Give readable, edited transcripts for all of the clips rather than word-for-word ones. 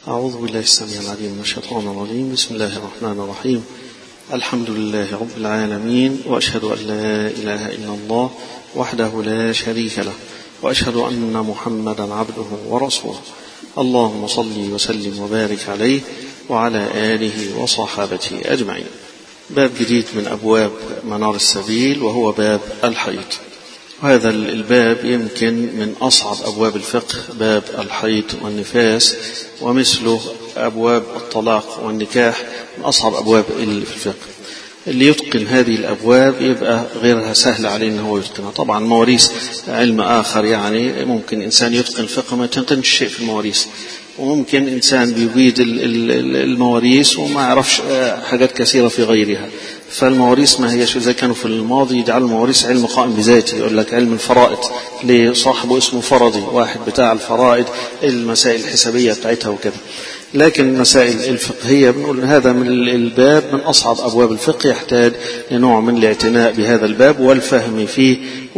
أعوذ بالله السميع العليم من الشيطان الرجيم. بسم الله الرحمن الرحيم. الحمد لله رب العالمين، وأشهد أن لا إله إلا الله وحده لا شريك له، وأشهد أن محمدا عبده ورسوله. اللهم صل وسلم وبارك عليه وعلى آله وصحابته أجمعين. باب جديد من أبواب منار السبيل، وهو باب الحيض. وهذا الباب يمكن من أصعب أبواب الفقه، باب الحيض والنفاس، ومثله أبواب الطلاق والنكاح من أصعب أبواب الفقه. اللي يتقن هذه الأبواب يبقى غيرها سهل عليه أنه هو يتقنها. طبعا مواريث علم آخر، يعني ممكن إنسان يتقن الفقه ما يتقنش شيء في المواريث، وممكن إنسان بيجيد المواريث وما يعرفش حاجات كثيرة في غيرها. فالمواريث ما هيش إذا كانوا في الماضي يجعلوا المواريث علم قائم بذاته، يقول لك علم الفرائض لصاحبه اسمه فرضي، واحد بتاع الفرائض المسائل الحسابية بتاعتها وكذا. لكن المسائل الفقهية بنقول هذا من الباب من أصعب أبواب الفقه، يحتاج لنوع من الاعتناء بهذا الباب والفهم فيه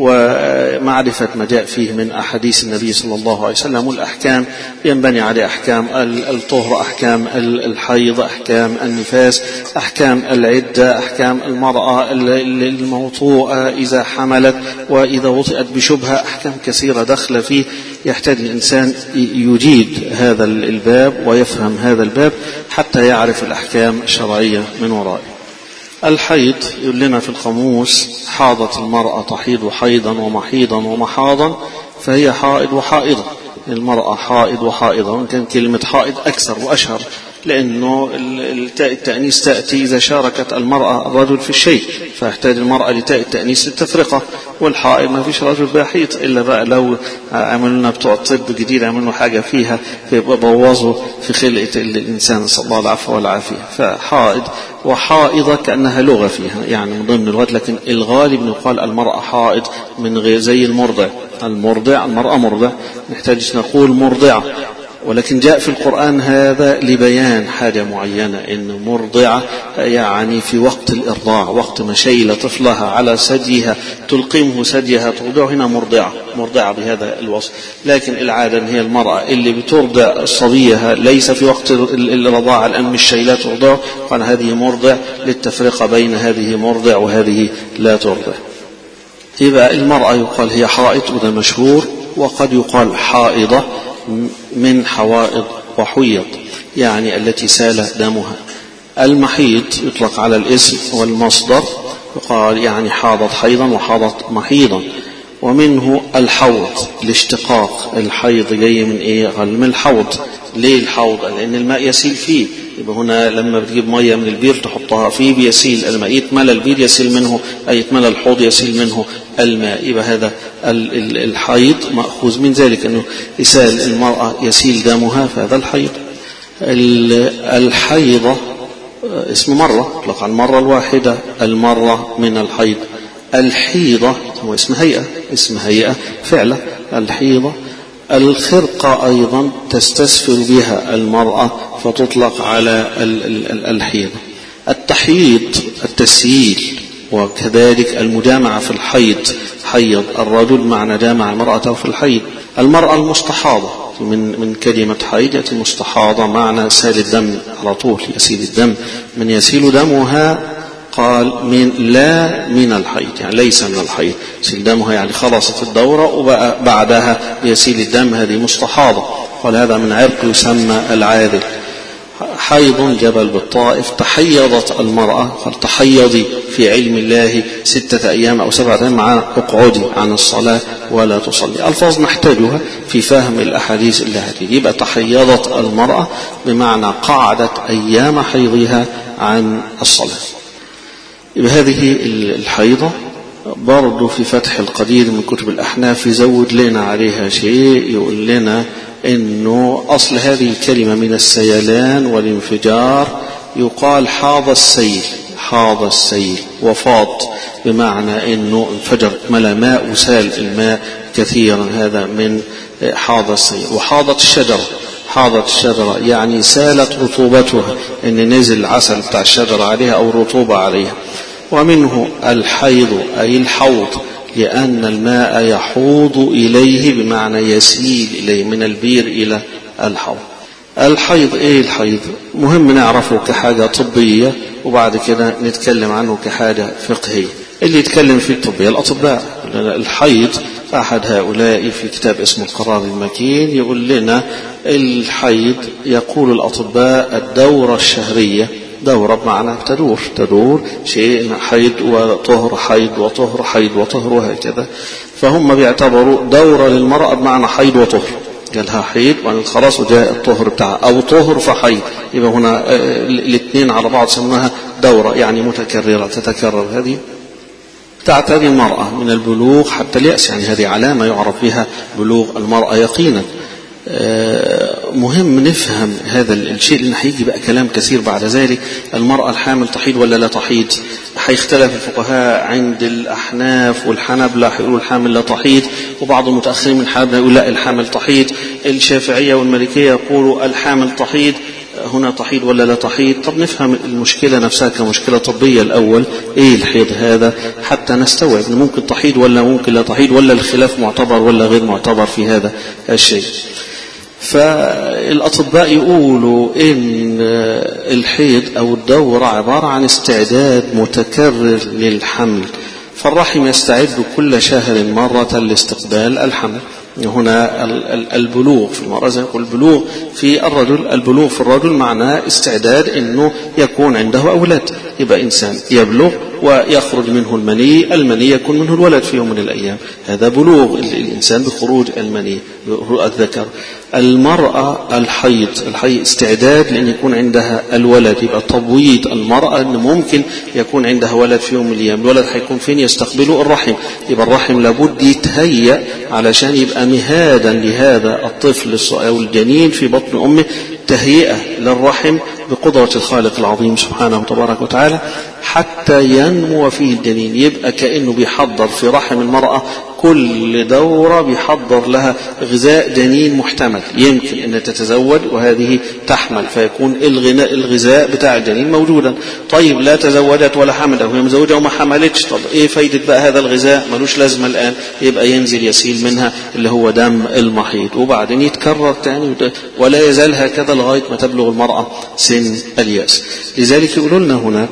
ومعرفة ما جاء فيه من أحاديث النبي صلى الله عليه وسلم. والأحكام ينبني عليه أحكام الطهر، أحكام الحيض، أحكام النفاس، أحكام العدة، أحكام المرأة الموطوءة إذا حملت وإذا وطئت بشبهة، أحكام كثيرة دخل فيه. يحتاج الإنسان يجيد هذا الباب ويفهم هذا الباب حتى يعرف الأحكام الشرعية من ورائه. الحيض يقول لنا في القاموس: حاضت المرأة تحيض حيضا ومحيضا ومحاضا فهي حائض وحائضة. المرأة حائض وحائضة، وإن كان كلمة حائض أكثر وأشهر، لأنه التأنيث تأتي إذا شاركت المرأة الرجل في الشيء، فيحتاج المرأة لتاء التأنيث للتفرقة. والحائض ما فيش رجل بيحيط إلا بقى لو عملنا بتوع الطب جديد عملوا حاجة فيها بوظوا في خلقة الإنسان، نسأل الله العفو والعافية. فحائض وحائضة كأنها لغة فيها، يعني من ضمن اللغات، لكن الغالب يقال المرأة حائض من غير زي المرضع. المرأة مرضع، نحتاج نقول مرضعة، ولكن جاء في القرآن هذا لبيان حاجة معينة، إن مرضعة يعني في وقت الإرضاع، وقت ما شيل طفلها على ثديها تلقمه ثديها ترضعه، هنا مرضعة بهذا الوصف. لكن العادة هي المرأة اللي بترضع صبيها ليس في وقت الرضاعة، الآن مش شيلة ترضعه، قال هذه مرضع للتفرقة بين هذه مرضع وهذه لا ترضع. يبقى المرأة يقال هي حائض، وده مشهور، وقد يقال حائضة من حوائض وحيض، يعني التي سال دمها. المحيض يطلق على الاسم والمصدر، يقال يعني حاضت حيضا وحاضت محيضا. ومنه الحوض، الاشتقاق، الحيض جاي من ايه؟ قال من الحوض. ليه الحوض؟ لأن الماء يسيل فيه. يبقى هنا لما بتجيب مية من البير تحطها فيه بيسيل الماء، يتملى البير يسيل منه، أي يتملى الحوض يسيل منه الماء. يبقى هذا الحيض مأخوذ من ذلك، أنه يسال المرأة يسيل دمها، فهذا الحيض. الحيضة اسم مرة، يطلق على المرة الواحدة، المرة من الحيض. الحيضة هو اسم هيئة فعلة. الحيضة الخرقة أيضا تستسفر بها المرأة فتطلق على الحيضة. التحييض التسييل، وكذلك المجامعة في الحيض، حيض الرجل معنى جامع امرأته في الحيض. المرأة المستحاضة من كلمة حيض يأتي مستحاضة معنى سال الدم على طول، يسيل الدم. من يسيل دمها قال من الحيض، يعني ليس من الحيض، يسيل دمها يعني خلصت الدورة وبعدها يسيل الدم، هذه مستحاضة. قال هذا من عرق يسمى العاذل. حيض جبل بالطائف. تحيضت المرأة، قال تحيضي في علم الله 6 أيام أو 7 أيام مع اقعدي عن الصلاة ولا تصلي. ألفاظ نحتاجها في فهم الأحاديث اللي هتيجي. يبقى تحيضت المرأة بمعنى قعدت أيام حيضها عن الصلاة. يبقى هذه الحيضة برضو في فتح القدير من كتب الأحناف يزود لنا عليها شيء، يقول لنا إنه أصل هذه الكلمة من السيلان والانفجار، يقال حاض السيل وفاض، بمعنى إنه انفجر ملا ماء وسال الماء كثيرا، هذا من حاض السيل. وحاضت الشجرة يعني سالت رطوبتها، إن نزل العسل بتاع الشجرة عليها أو رطوبة عليها. ومنه الحيض أي الحوض، لأن الماء يحوض إليه بمعنى يسيل إليه، من البير إلى الحوض. الحيض ايه الحيض؟ مهم نعرفه كحاجة طبية وبعد كده نتكلم عنه كحاجة فقهية. اللي يتكلم فيه الطبية الأطباء. الحيض أحد هؤلاء في كتاب اسمه القرار المكين يقول لنا الحيض يقول الأطباء الدورة الشهرية، دورة بمعنى تدور شيء حيض وطهر، حيض وطهر، حيض وطهر وهكذا. فهم بيعتبروا دورة للمرأة بمعنى حيض وطهر، قالها حيض وأن خلاص وجاء الطهر بتاعها، أو طهر فحيض، يبقى هنا الاثنين على بعض سموها دورة يعني متكررة تتكرر. هذه تعتري المرأة من البلوغ حتى اليأس، يعني هذه علامة يعرف بها بلوغ المرأة يقينا. مهم نفهم هذا الشيء لأن هيجي بقى كلام كثير بعد ذلك. المرأة الحامل تحيض ولا لا تحيض؟ هيختلف الفقهاء عند الأحناف والحنبلة هيقولوا الحامل لا تحيض، وبعض المتأخرين من الحنبلة يقول لا الحامل تحيض. الشافعية والمالكية يقولوا الحامل تحيض، هنا تحيض ولا لا تحيض. طب نفهم المشكلة نفسها كمشكلة طبية الأول، ايه الحيض هذا حتى نستوعب ان ممكن تحيض ولا ممكن لا تحيض، ولا الخلاف معتبر ولا غير معتبر في هذا الشيء. فالأطباء يقولوا إن الحيض أو الدورة عبارة عن استعداد متكرر للحمل، فالرحم يستعد كل شهر مرة لاستقبال الحمل. هنا البلوغ في المرأة زي يقول البلوغ في الرجل، البلوغ في الرجل معناه استعداد إنه يكون عنده أولاد، يبقى إنسان يبلغ ويخرج منه المني، المني يكون منه الولد في يوم من الأيام، هذا بلوغ الإنسان بخروج المني الذكر. المرأة الحيض استعداد لأن يكون عندها الولد، يبقى تبويض المرأة أن ممكن يكون عندها ولد في يوم من الأيام. الولد هيكون فين؟ يستقبله الرحم، يبقى الرحم لابد يتهيأ علشان يبقى مهادا لهذا الطفل أو الجنين في بطن أمه، تهيئة للرحم بقدرة الخالق العظيم سبحانه وتبارك وتعالى حتى ينمو فيه الجنين. يبقى كأنه بيحضر في رحم المرأة كل دورة بيحضر لها غذاء جنين محتمل، يمكن أن تتزوج وهذه تحمل فيكون الغذاء بتاع الجنين موجودا. طيب لا تزوجت ولا حمل أو هي مزوجة وما حملتش، طب إيه فايدة بقى هذا الغذاء؟ ملوش لازمة الآن، يبقى ينزل يسيل منها اللي هو دم المحيض وبعدين يتكرر تاني ولا يزال هكذا لغاية ما تبلغ المرأة سن اليأس. لذلك يقولون لنا هنا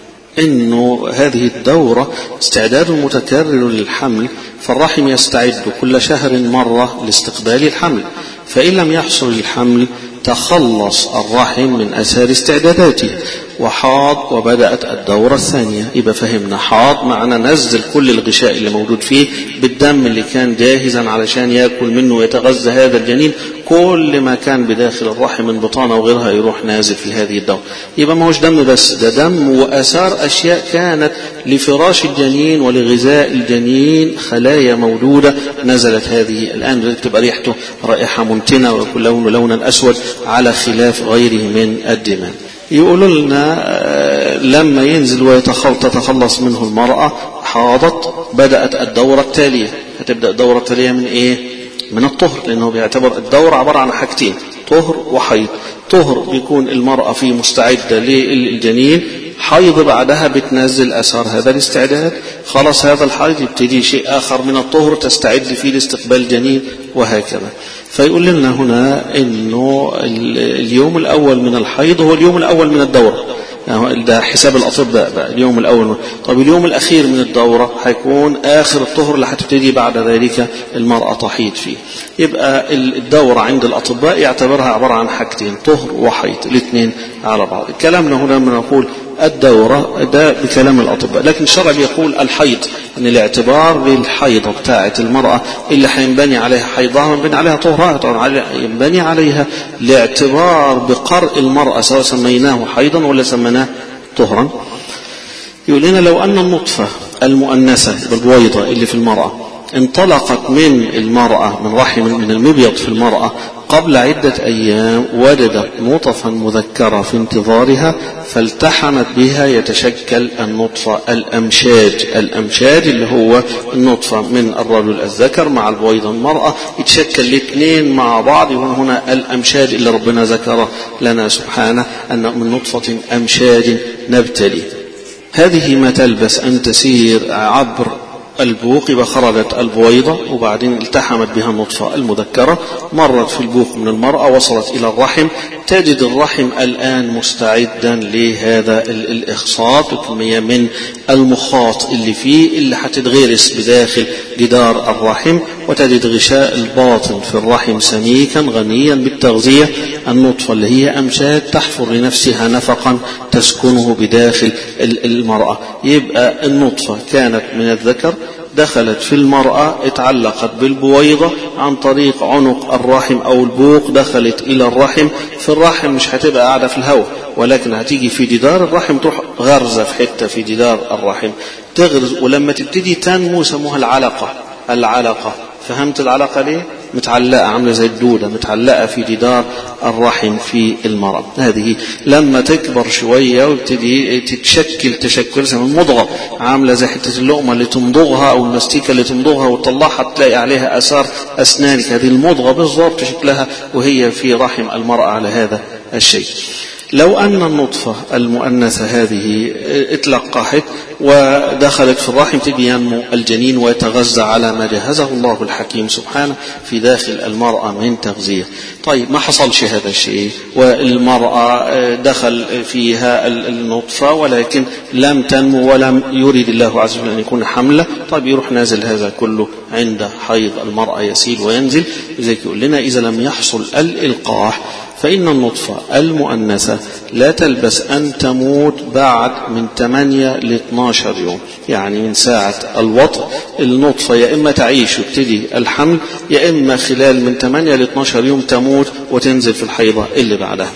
إنه هذه الدورة استعداد متكرر للحمل، فالرحم يستعد كل شهر مرة لاستقبال الحمل، فإن لم يحصل الحمل تخلص الرحم من أثار استعداداته وحاض وبدأت الدورة الثانية. يبقى فهمنا حاض معنى نزل كل الغشاء اللي موجود فيه بالدم اللي كان جاهزا علشان يأكل منه ويتغذى هذا الجنين، كل ما كان بداخل الرحم من بطانة وغيرها يروح نازل في هذه الدورة. يبقى ما هوش دم بس، ده دم وأثار أشياء كانت لفراش الجنين ولغذاء الجنين، خلايا موجودة نزلت هذه الآن تبقى ريحته رائحة ممتنة ويكون لونا أسود على خلاف غيره من الدماء. يقولوا لنا لما ينزل وتتخلص منه المرأة حاضت، بدأت الدورة التالية. هتبدأ الدورة التالية من إيه؟ من الطهر، لأنه بيعتبر الدورة عبارة عن حاجتين، طهر وحيض. طهر بيكون المرأة فيه مستعدة للجنين، حيض بعدها بتنزل أثار هذا الاستعداد، خلاص هذا الحيض يبتدي شيء آخر من الطهر تستعد فيه لاستقبال الجنين وهكذا. فيقول لنا هنا إنه اليوم الأول من الحيض هو اليوم الأول من الدورة، يعني ده حساب الأطباء بقى اليوم الأول. طب اليوم الأخير من الدورة هيكون آخر الطهر اللي هتبتدي بعد ذلك المرأة تحيض فيه. يبقى الدورة عند الأطباء يعتبرها عبارة عن حاجتين، طهر وحيض، الاثنين على بعض. كلامنا هنا من نقول الدورة ده بكلام الأطباء، لكن الشرع بيقول الحيض، ان الاعتبار بالحيضة بتاعة المرأة اللي هينبني عليها حيضها ينبني عليها طهرها، ينبني عليها الاعتبار بقرء المرأة سواء سميناه حيضا ولا سميناه طهرا. يقول لنا لو أن النطفة المؤنثة بالبويضة اللي في المرأة انطلقت من المرأة من رحم من المبيض في المرأة قبل عدة أيام، وجدت نطفا مذكرة في انتظارها فالتحمت بها، يتشكل النطفة الأمشاج اللي هو النطفة من الرجل الذكر مع البويضة المرأة، يتشكل الاثنين مع بعض. هنا الأمشاج اللي ربنا ذكره لنا سبحانه أن من نطفة أمشاج نبتلي. هذه ما تلبس أن تسير عبر البوق يبقى خرجت البويضة وبعدين التحمت بها النطفة المذكرة، مرت في البوق من المرأة وصلت إلى الرحم، تجد الرحم الآن مستعدا لهذا الإخصاط من المخاط اللي فيه اللي هتتغرس بداخل جدار الرحم، وتجد غشاء الباطن في الرحم سميكا غنيا بالتغذية، النطفة اللي هي أمشاج تحفر لنفسها نفقا تسكنه بداخل المرأة. يبقى النطفة كانت من الذكر، دخلت في المرأة، اتعلقت بالبويضة عن طريق عنق الرحم أو البوق، دخلت إلى الرحم. في الرحم مش هتبقى قاعدة في الهواء، ولكن هتيجي في جدار الرحم، تروح غرزة في حتة في جدار الرحم تغرز، ولما تبتدي تنمو سموها العلقة. فهمت العلقة ليه؟ متعلقة، عاملة زي الدودة متعلقة في جدار الرحم في المرأة. هذه لما تكبر شوية ويبتدي تشكل زي المضغة، عاملة زي حتة اللقمة اللي تمضغها أو المستيكة اللي تمضغها وتطلعها تلاقي عليها أثار أسنانك، هذه المضغة بالضبط شكلها وهي في رحم المرأة على هذا الشيء. لو أن النطفة المؤنثة هذه اتلقحت ودخلت في الرحم، تجي ينمو الجنين ويتغذى على ما جهزه الله الحكيم سبحانه في داخل المرأة من تغذية. طيب ما حصلش هذا الشيء، والمرأة دخل فيها النطفة ولكن لم تنمو ولم يريد الله عز وجل أن يكون حملة، طيب يروح نازل هذا كله عند حيض المرأة، يسيل وينزل. لذلك يقول لنا إذا لم يحصل الإلقاح فإن النطفة المؤنثة لا تلبس أن تموت بعد من 8 ل 12 يوم، يعني من ساعة الوطء النطفة يا إما تعيش ويبتدي الحمل، يا إما خلال من 8 ل 12 يوم تموت وتنزل في الحيضة اللي بعدها.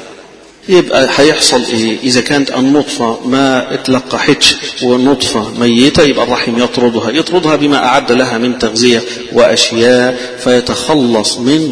يبقى هيحصل إيه؟ إذا كانت النطفة ما اتلقحتش والنطفة ميتة، يبقى الرحم يطردها بما أعد لها من تغذية وأشياء، فيتخلص من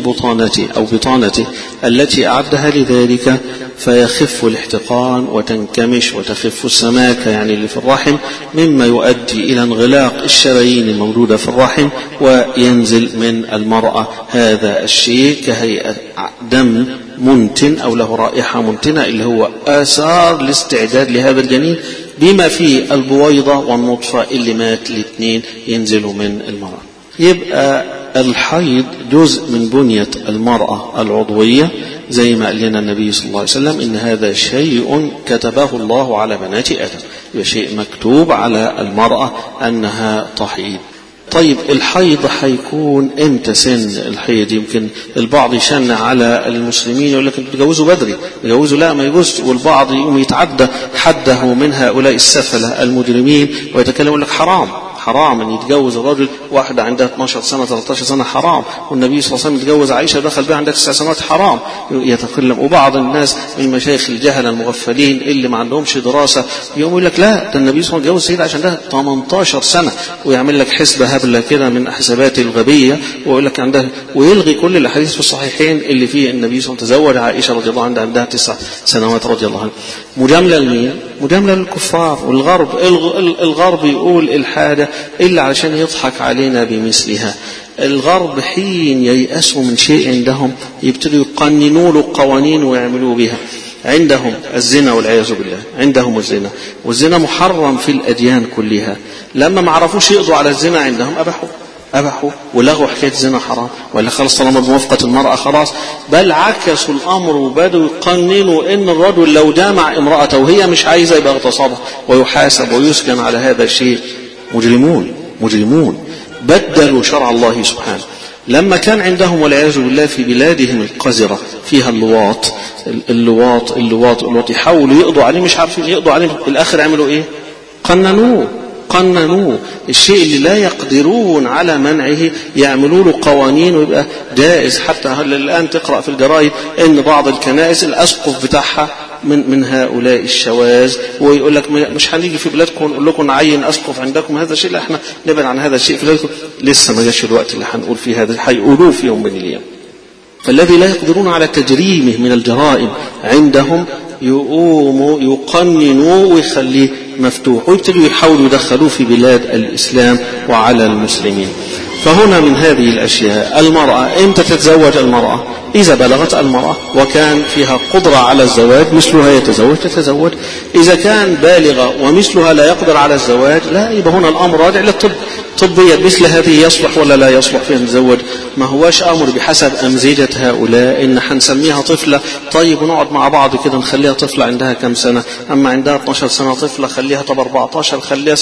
بطانته التي أعدها لذلك، فيخف الاحتقان وتنكمش وتخف السماكة يعني اللي في الرحم، مما يؤدي إلى انغلاق الشرايين الموجودة في الرحم، وينزل من المرأة هذا الشيء كهيئة دم منتن أو له رائحة منتنة، اللي هو آثار الاستعداد لهذا الجنين، بما فيه البويضة والنطفة اللي مات الاثنين ينزلوا من المرأة. يبقى الحيض جزء من بنية المرأة العضوية، زي ما قال لنا النبي صلى الله عليه وسلم إن هذا شيء كتبه الله على بنات آدم، يبقى شيء مكتوب على المرأة أنها تحيض. طيب الحيض هيكون امتى سن الحيض؟ يمكن البعض يشنع على المسلمين يقول لك تجوزوا بدري، يجوزوا لا ما يجوز، والبعض يقوم يتعدى حده من هؤلاء السفلة المجرمين ويتكلم يقول لك حرام ان يتجوز الرجل واحدة عندها 12 سنة 13 سنة، حرام، والنبي صلى الله عليه وسلم يتجوز عائشة ودخل بها عندها 9 سنوات، حرام يتكلم. وبعض الناس من المشايخ الجهل المغفلين اللي ما عندهمش دراسة يقوم يقول لك لا ده النبي صلى الله عليه وسلم جوز سيدة عشان عندها 18 سنة، ويعمل لك حسبة هبلة كده من حسابات الغبية ويقول لك عندها، ويلغي كل الاحاديث في الصحيحين اللي فيه النبي صلى الله عليه وسلم تزوج عائشة رضي الله عنها عندها 9 سنوات رضي الله عنها. مجاملة لمين؟ مجاملة للكفار والغرب. الغرب يقول الحاجة إلا علشان يضحك علينا بمثلها. الغرب حين ييأسوا من شيء عندهم يبتدوا يقننوا له قوانين ويعملوا بها. عندهم الزنا والعياذ بالله، عندهم الزنا، والزنا محرم في الأديان كلها. لما ما عرفوش يقضوا على الزنا عندهم أبحوا ولغوا حكاية الزنا حرام، ولا خلاص طالما بموافقة المرأة خلاص، بل عكسوا الأمر وبدوا يقننوا إن الرجل لو جامع امرأته وهي مش عايزة يبقى اغتصبها ويحاسب ويسجن على هذا الشيء. مجرمون بدلوا شرع الله سبحانه. لما كان عندهم والعياذ بالله في بلادهم القذرة فيها اللواط يحاولوا يقضوا عليه، مش عارفين يقضوا عليه، الآخر عملوا إيه؟ قننوه الشيء اللي لا يقدرون على منعه يعملوا له قوانين ويبقى جائز. حتى الآن تقرأ في الجرائد ان بعض الكنائس الأسقف بتاعها من هؤلاء الشواذ، ويقول لك مش هنيجي في بلادكم نقول لكم نعين أسقف عندكم هذا الشيء، لا احنا نبعد عن هذا الشيء في بلادكم. لسه ما جاش الوقت اللي هنقول فيه هذا، هيقولوه في يوم من الأيام. فالذي لا يقدرون على تجريمه من الجرائم عندهم يقوموا يقننوا ويخليه مفتوح، ويبتدوا يحاولوا يدخلوه في بلاد الإسلام وعلى المسلمين. فهنا من هذه الأشياء المرأة امتى تتزوج المرأة؟ إذا بلغت المرأة وكان فيها قدرة على الزواج مثلها تتزوج. إذا كان بالغة ومثلها لا يقدر على الزواج لا، يبقى هنا الأمر راجع للطب. طبيا مثل هذه يصلح ولا لا يصلح فيها نتزوج؟ ما هواش أمر بحسب أمزجة هؤلاء إن حنسميها طفلة، طيب ونقعد مع بعض كده نخليها طفلة عندها كم سنة، أما عندها 12 سنة طفلة خليها، طب 14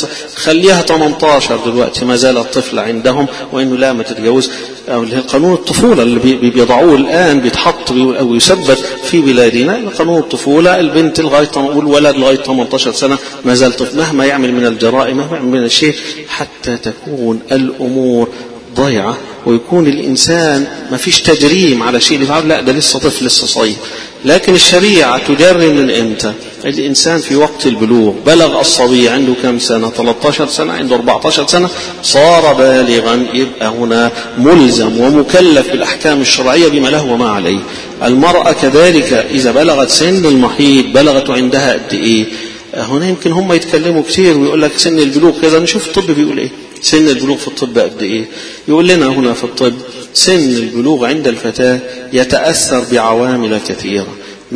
خليها 18 دلوقتي ما زالت طفلة عندهم، وإنه لا ما تتجوز. أو قانون الطفولة اللي بيضعوه الآن بيتحط أو يثبت في بلادنا، قانون الطفولة البنت لغاية والولد لغاية 18 سنة ما زال طفل، مهما يعمل من الجرائم مهما يعمل من الشيء، حتى تكون الأمور ضيعة ويكون الإنسان ما فيش تجريم على شيء يفعل، لا ده لسه طفل لسه صغير. لكن الشريعة تجرم من إمتى؟ الإنسان في وقت البلوغ. بلغ الصبي عنده كم سنة؟ 13 سنة، عنده 14 سنة صار بالغا، يبقى هنا ملزم ومكلف بالأحكام الشرعية بما له وما عليه. المرأة كذلك إذا بلغت سن المحيض بلغت عندها قد إيه؟ هنا يمكن هم يتكلموا كثير ويقول لك سن البلوغ كذا، نشوف الطب بيقول إيه. سن البلوغ في الطب قد إيه؟ يقول لنا هنا في الطب سن البلوغ عند الفتاة يتأثر بعوامل كثيرة،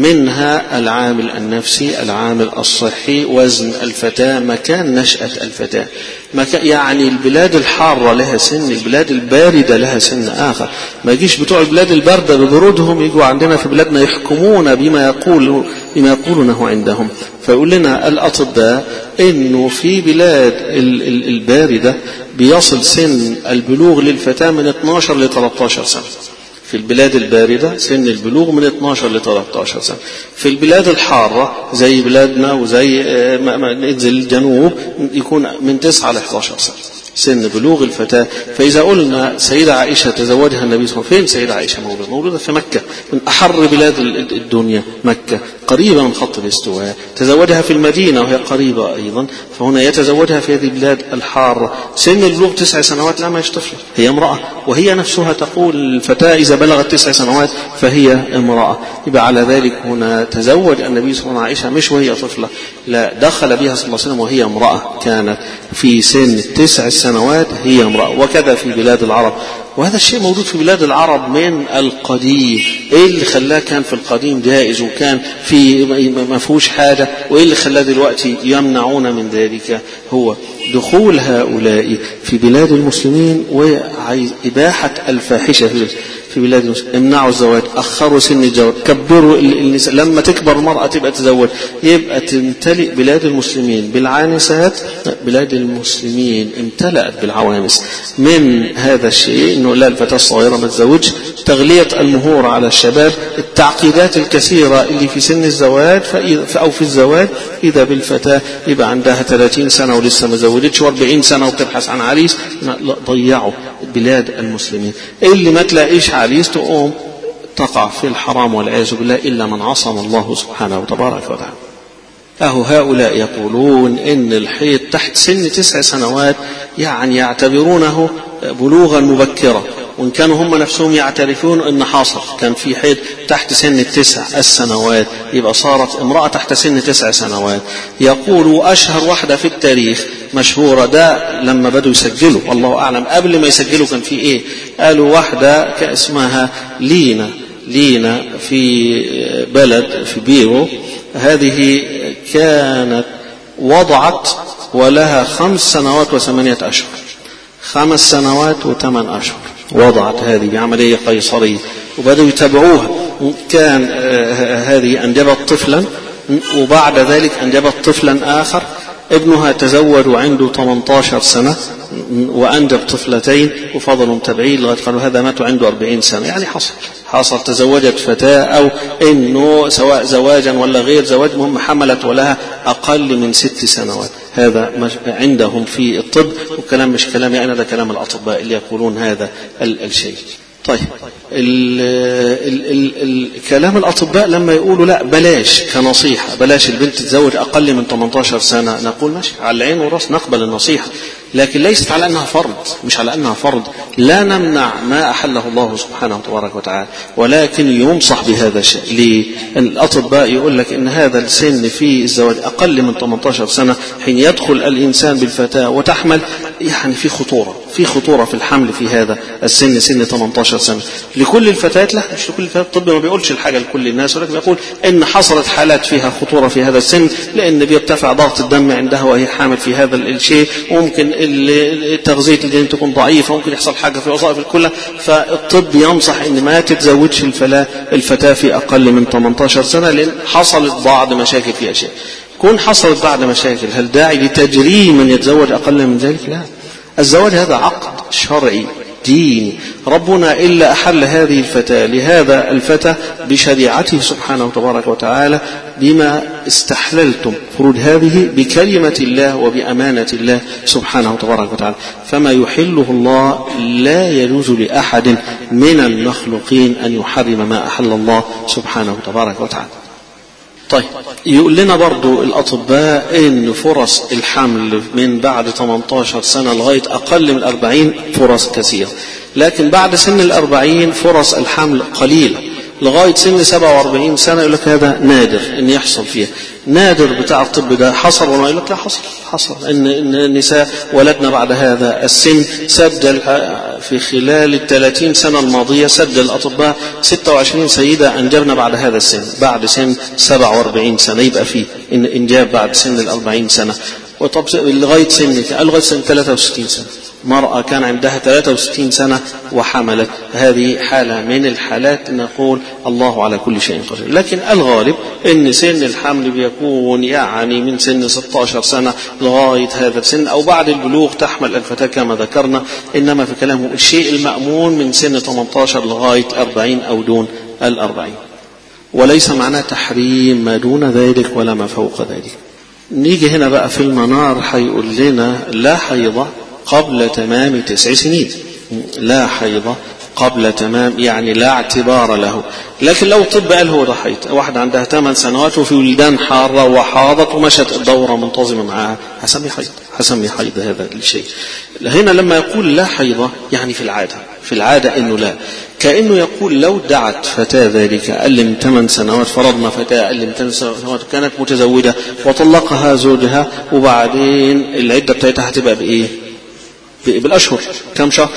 منها العامل النفسي، العامل الصحي، وزن الفتاة، مكان نشأة الفتاة، يعني البلاد الحارة لها سن، البلاد الباردة لها سن آخر. ما يجيش بتوع البلاد الباردة ببرودهم يجوا عندنا في بلادنا يحكمون بما يقولونه عندهم. فيقول لنا الأطباء إنه في بلاد الباردة بيصل سن البلوغ للفتاة من 12 ل 13 سنة. في البلاد الباردة سن البلوغ من 12 ل 13 سنة. في البلاد الحارة زي بلادنا وزي ننزل الجنوب يكون من 9 ل 11 سنة سن بلوغ الفتاة. فإذا قلنا سيدة عائشة تزوجها النبي صلى الله عليه وسلم، فين سيدة عائشة مولودة في مكة، من أحر بلاد الدنيا مكة، قريبة من خط الاستواء. تزوجها في المدينة وهي قريبة أيضا، فهنا يتزوجها في هذه البلاد الحارة. سن البلوغ 9 سنوات لا، ما هيش طفلة، هي امرأة، وهي نفسها تقول الفتاة إذا بلغت 9 سنوات فهي امرأة. يبقى على ذلك هنا تزوج النبي صلى الله عليه وسلم عائشة مش وهي طفلة، لا، دخل بها صلى الله عليه وسلم وهي امرأة، كانت في سن 9 سنوات هي امرأة. وكذا في بلاد العرب، وهذا الشيء موجود في بلاد العرب من القديم. ايه اللي خلاه كان في القديم جائز وكان في ما فيهوش حاجة، وايه اللي خلاه دلوقتي يمنعون من ذلك؟ هو دخول هؤلاء في بلاد المسلمين وإباحة الفاحشة في بلاد المسلمين. امنعوا الزواج، أخروا سن الزواج، كبروا النساء، لما تكبر المرأة تبقى تزوج، يبقى تمتلئ بلاد المسلمين بالعانسات. بلاد المسلمين امتلأت بالعوانس من هذا الشيء، انه لا، الفتاة الصغيرة ما تزوجش، تغلية المهور على الشباب، التعقيدات الكثيرة اللي في سن الزواج أو في الزواج. إذا بالفتاة يبقى عندها 30 سنة ولسه ما زوجتش، و40 سنة وبتبحث عن عريس، ضيعوا بلاد المسلمين. اللي ما تلاقيش عريس تقوم تقع في الحرام والعياذ بالله، إلا من عصم الله سبحانه وتبارك وتعالى. هؤلاء يقولون إن الحيض تحت سن 9 سنوات يعني يعتبرونه بلوغا مبكرا، وإن كانوا هم نفسهم يعترفون أن حاصل كان في حيض تحت سن 9 سنوات، يبقى صارت امرأة تحت سن 9 سنوات. يقولوا أشهر واحدة في التاريخ مشهورة، ده لما بدوا يسجلوا والله أعلم، قبل ما يسجلوا كان في إيه، قالوا واحدة اسمها لينا في بلد في بيرو، هذه كانت وضعت ولها 5 سنوات و8 أشهر، 5 سنوات و8 أشهر وضعت هذه بعملية قيصرية، وبدأوا يتابعوها. كان هذه أنجبت طفلا، وبعد ذلك أنجبت طفلا آخر، ابنها تزوج وعنده 18 سنة وأنجب طفلتين، وفضلوا متابعين لغاية قالوا هذا مات عنده 40 سنة. يعني حصل تزوجت فتاة، أو إنه سواء زواجا ولا غير زواج، مهم حملت ولها أقل من 6 سنوات. هذا عندهم في الطب، وكلام مش كلامي أنا، ده كلام الأطباء اللي يقولون هذا الشيء. طيب كلام الأطباء لما يقولوا لا بلاش كنصيحة، بلاش البنت تتزوج أقل من 18 سنة، نقول ماشي على العين والرأس، نقبل النصيحة، لكن ليست على أنها فرض، مش على أنها فرض لا نمنع ما أحله الله سبحانه تبارك وتعالى، ولكن ينصح بهذا الشيء. للأطباء يقول لك إن هذا السن في الزواج أقل من 18 سنة حين يدخل الإنسان بالفتاة وتحمل، يعني في خطورة في الحمل في هذا السن، سن 18 سنة. لكل الفتيات لا، مش لكل الفتيات. الطب ما بيقولش الحاجة لكل الناس، ولكن يقول إن حصلت حالات فيها خطورة في هذا السن، لأن بيرتفع ضغط الدم عندها وهي حامل في هذا الشيء، وممكن التغذية الجنين تكون ضعيفة، وممكن يحصل حاجة في وظائف الكلى. فالطب ينصح إن ما تتزوجش الفتاة في أقل من 18 سنة، لأن حصلت بعض مشاكل في أشياء. كون حصلت بعض مشاكل، هل داعي لتجريم من يتزوج أقل من ذلك؟ لا. الزواج هذا عقد شرعي ديني، ربنا إلا أحل هذه الفتاة لهذا الفتى بشريعته سبحانه تبارك وتعالى، بما استحللتم فروج هذه بكلمة الله وبأمانة الله سبحانه تبارك وتعالى. فما يحله الله لا يجوز لأحد من المخلوقين أن يحرم ما أحل الله سبحانه تبارك وتعالى. طيب، يقول لنا برضو الأطباء إن فرص الحمل من بعد 18 سنة لغاية أقل من 40 فرص كثيرة، لكن بعد سن 40 فرص الحمل قليلة. لغاية سن 47 سنة يقول لك هذا نادر إن يحصل فيها. نادر بتاع الطب ده حصل وما؟ يقول لك لا، حصل إن النساء ولدنا بعد هذا السن. سجل في خلال 30 سنة الماضية، سجل الأطباء 26 سيدة أنجبنا بعد هذا السن، بعد سن 47 سنة. يبقى فيه إنجاب بعد سن 40 سنة. وطب لغاية سن 63 سنة مرأة كان عندها 63 سنة وحملت. هذه حالة من الحالات نقول الله على كل شيء قدير. لكن الغالب ان سن الحمل بيكون يعني من سن 16 سنة لغاية هذا السن، او بعد البلوغ تحمل الفتاة كما ذكرنا. انما في كلامه الشيء المأمون من سن 18 لغاية 40 او دون 40. وليس معناه تحريم ما دون ذلك ولا ما فوق ذلك. نيجي هنا بقى في المنار هيقول لنا لا حيض قبل تمام 9 سنين. لا حيض قبل تمام، يعني لا اعتبار له. لكن لو طب قال هو ده حيض، واحدة عندها 8 سنوات وفي ولدان حارة وحاضت ومشت الدورة منتظمة معها، هسمي حيض هذا الشيء. هنا لما يقول لا حيض يعني في العادة انه لا، كأنه يقول لو دعت فتاة ذلك أقل من 8 سنوات، فرضنا فتاة أقل من 8 سنوات كانت متزوجة وطلقها زوجها، وبعدين العدة بتاعتها هتبقى بإيه؟ بالأشهر. كم شهر؟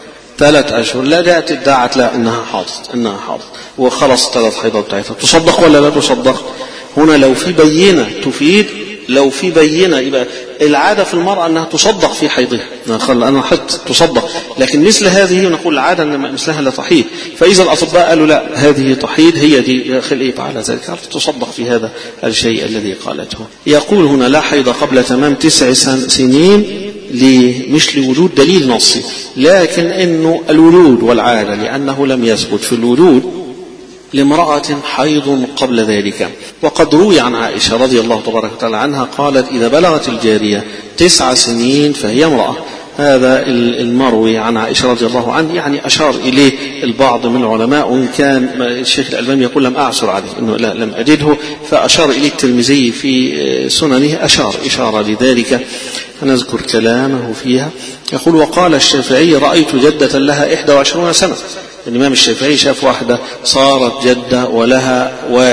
3 أشهر. لا جاءت ادعت لا انها حاضت وخلص 3 حيضات بتاعتها، تصدق ولا لا تصدق؟ هنا لو في بينة تفيد، لو في بينة يبقى العادة في المرأة أنها تصدق في حيضها، أنا حط تصدق. لكن مثل هذه نقول العادة أن مثلها لا تحيض. فإذا الأطباء قالوا لا، هذه تحيض، هي دي خلقت على ذلك، تصدق في هذا الشيء الذي قالته. يقول هنا لا حيض قبل تمام 9 سنين، مش لوجود دليل نصي، لكن انه الولود والعادة، لانه لم يثبت في الولود لامرأة حيض قبل ذلك. وقد روي عن عائشة رضي الله تبارك وتعالى عنها قالت إذا بلغت الجارية 9 سنين فهي امرأة. هذا المروي عن عائشة رضي الله عنها، يعني أشار إليه البعض من العلماء، وإن كان الشيخ الألباني يقول لم أعثر عليه، إنه لا لم أجده، فأشار إليه الترمذي في سننه إشارة لذلك. نذكر كلامه فيها. يقول وقال الشافعي رأيت جدة لها 21 سنة. الإمام الشافعي شاف واحدة صارت جدة ولها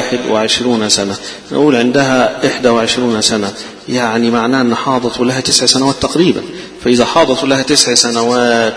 21 سنة، نقول عندها 21 سنة، يعني معناه أن حاضت لها 9 سنوات تقريبا. فإذا حاضت لها 9 سنوات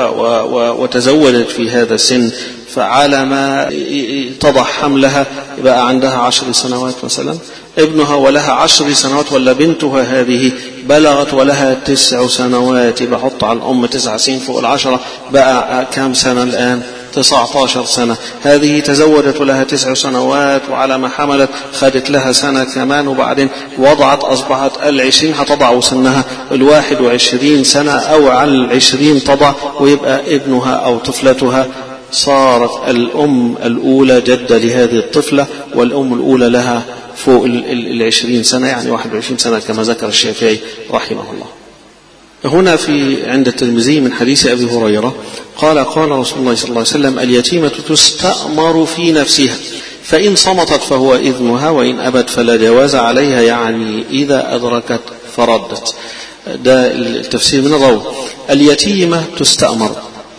وتزوجت في هذا السن، فعلى ما تضع حملها يبقى عندها 10 سنوات مثلا. ابنها ولها 10 سنوات، ولا بنتها هذه بلغت ولها 9 سنوات، يبقى حط على الأم 9 سنين فوق 10، بقى كام سنة الآن؟ 19 سنة. هذه تزوجت ولها 9 سنوات، وعلى ما حملت خدت لها سنة كمان، وبعدين وضعت أصبحت 20، هتضع سنها 21 سنة أو على 20 تضع، ويبقى ابنها أو طفلتها صارت الأم الأولى جدة لهذه الطفلة، والأم الأولى لها فوق 20 سنة، يعني 21 سنة كما ذكر الشافعي رحمه الله. هنا عند الترمذي من حديث أبي هريرة قال رسول الله صلى الله عليه وسلم اليتيمة تستأمر في نفسها، فإن صمتت فهو إذنها، وإن أبت فلا جواز عليها، يعني إذا أدركت فردت. ده التفسير من الروض. اليتيمة تستأمر،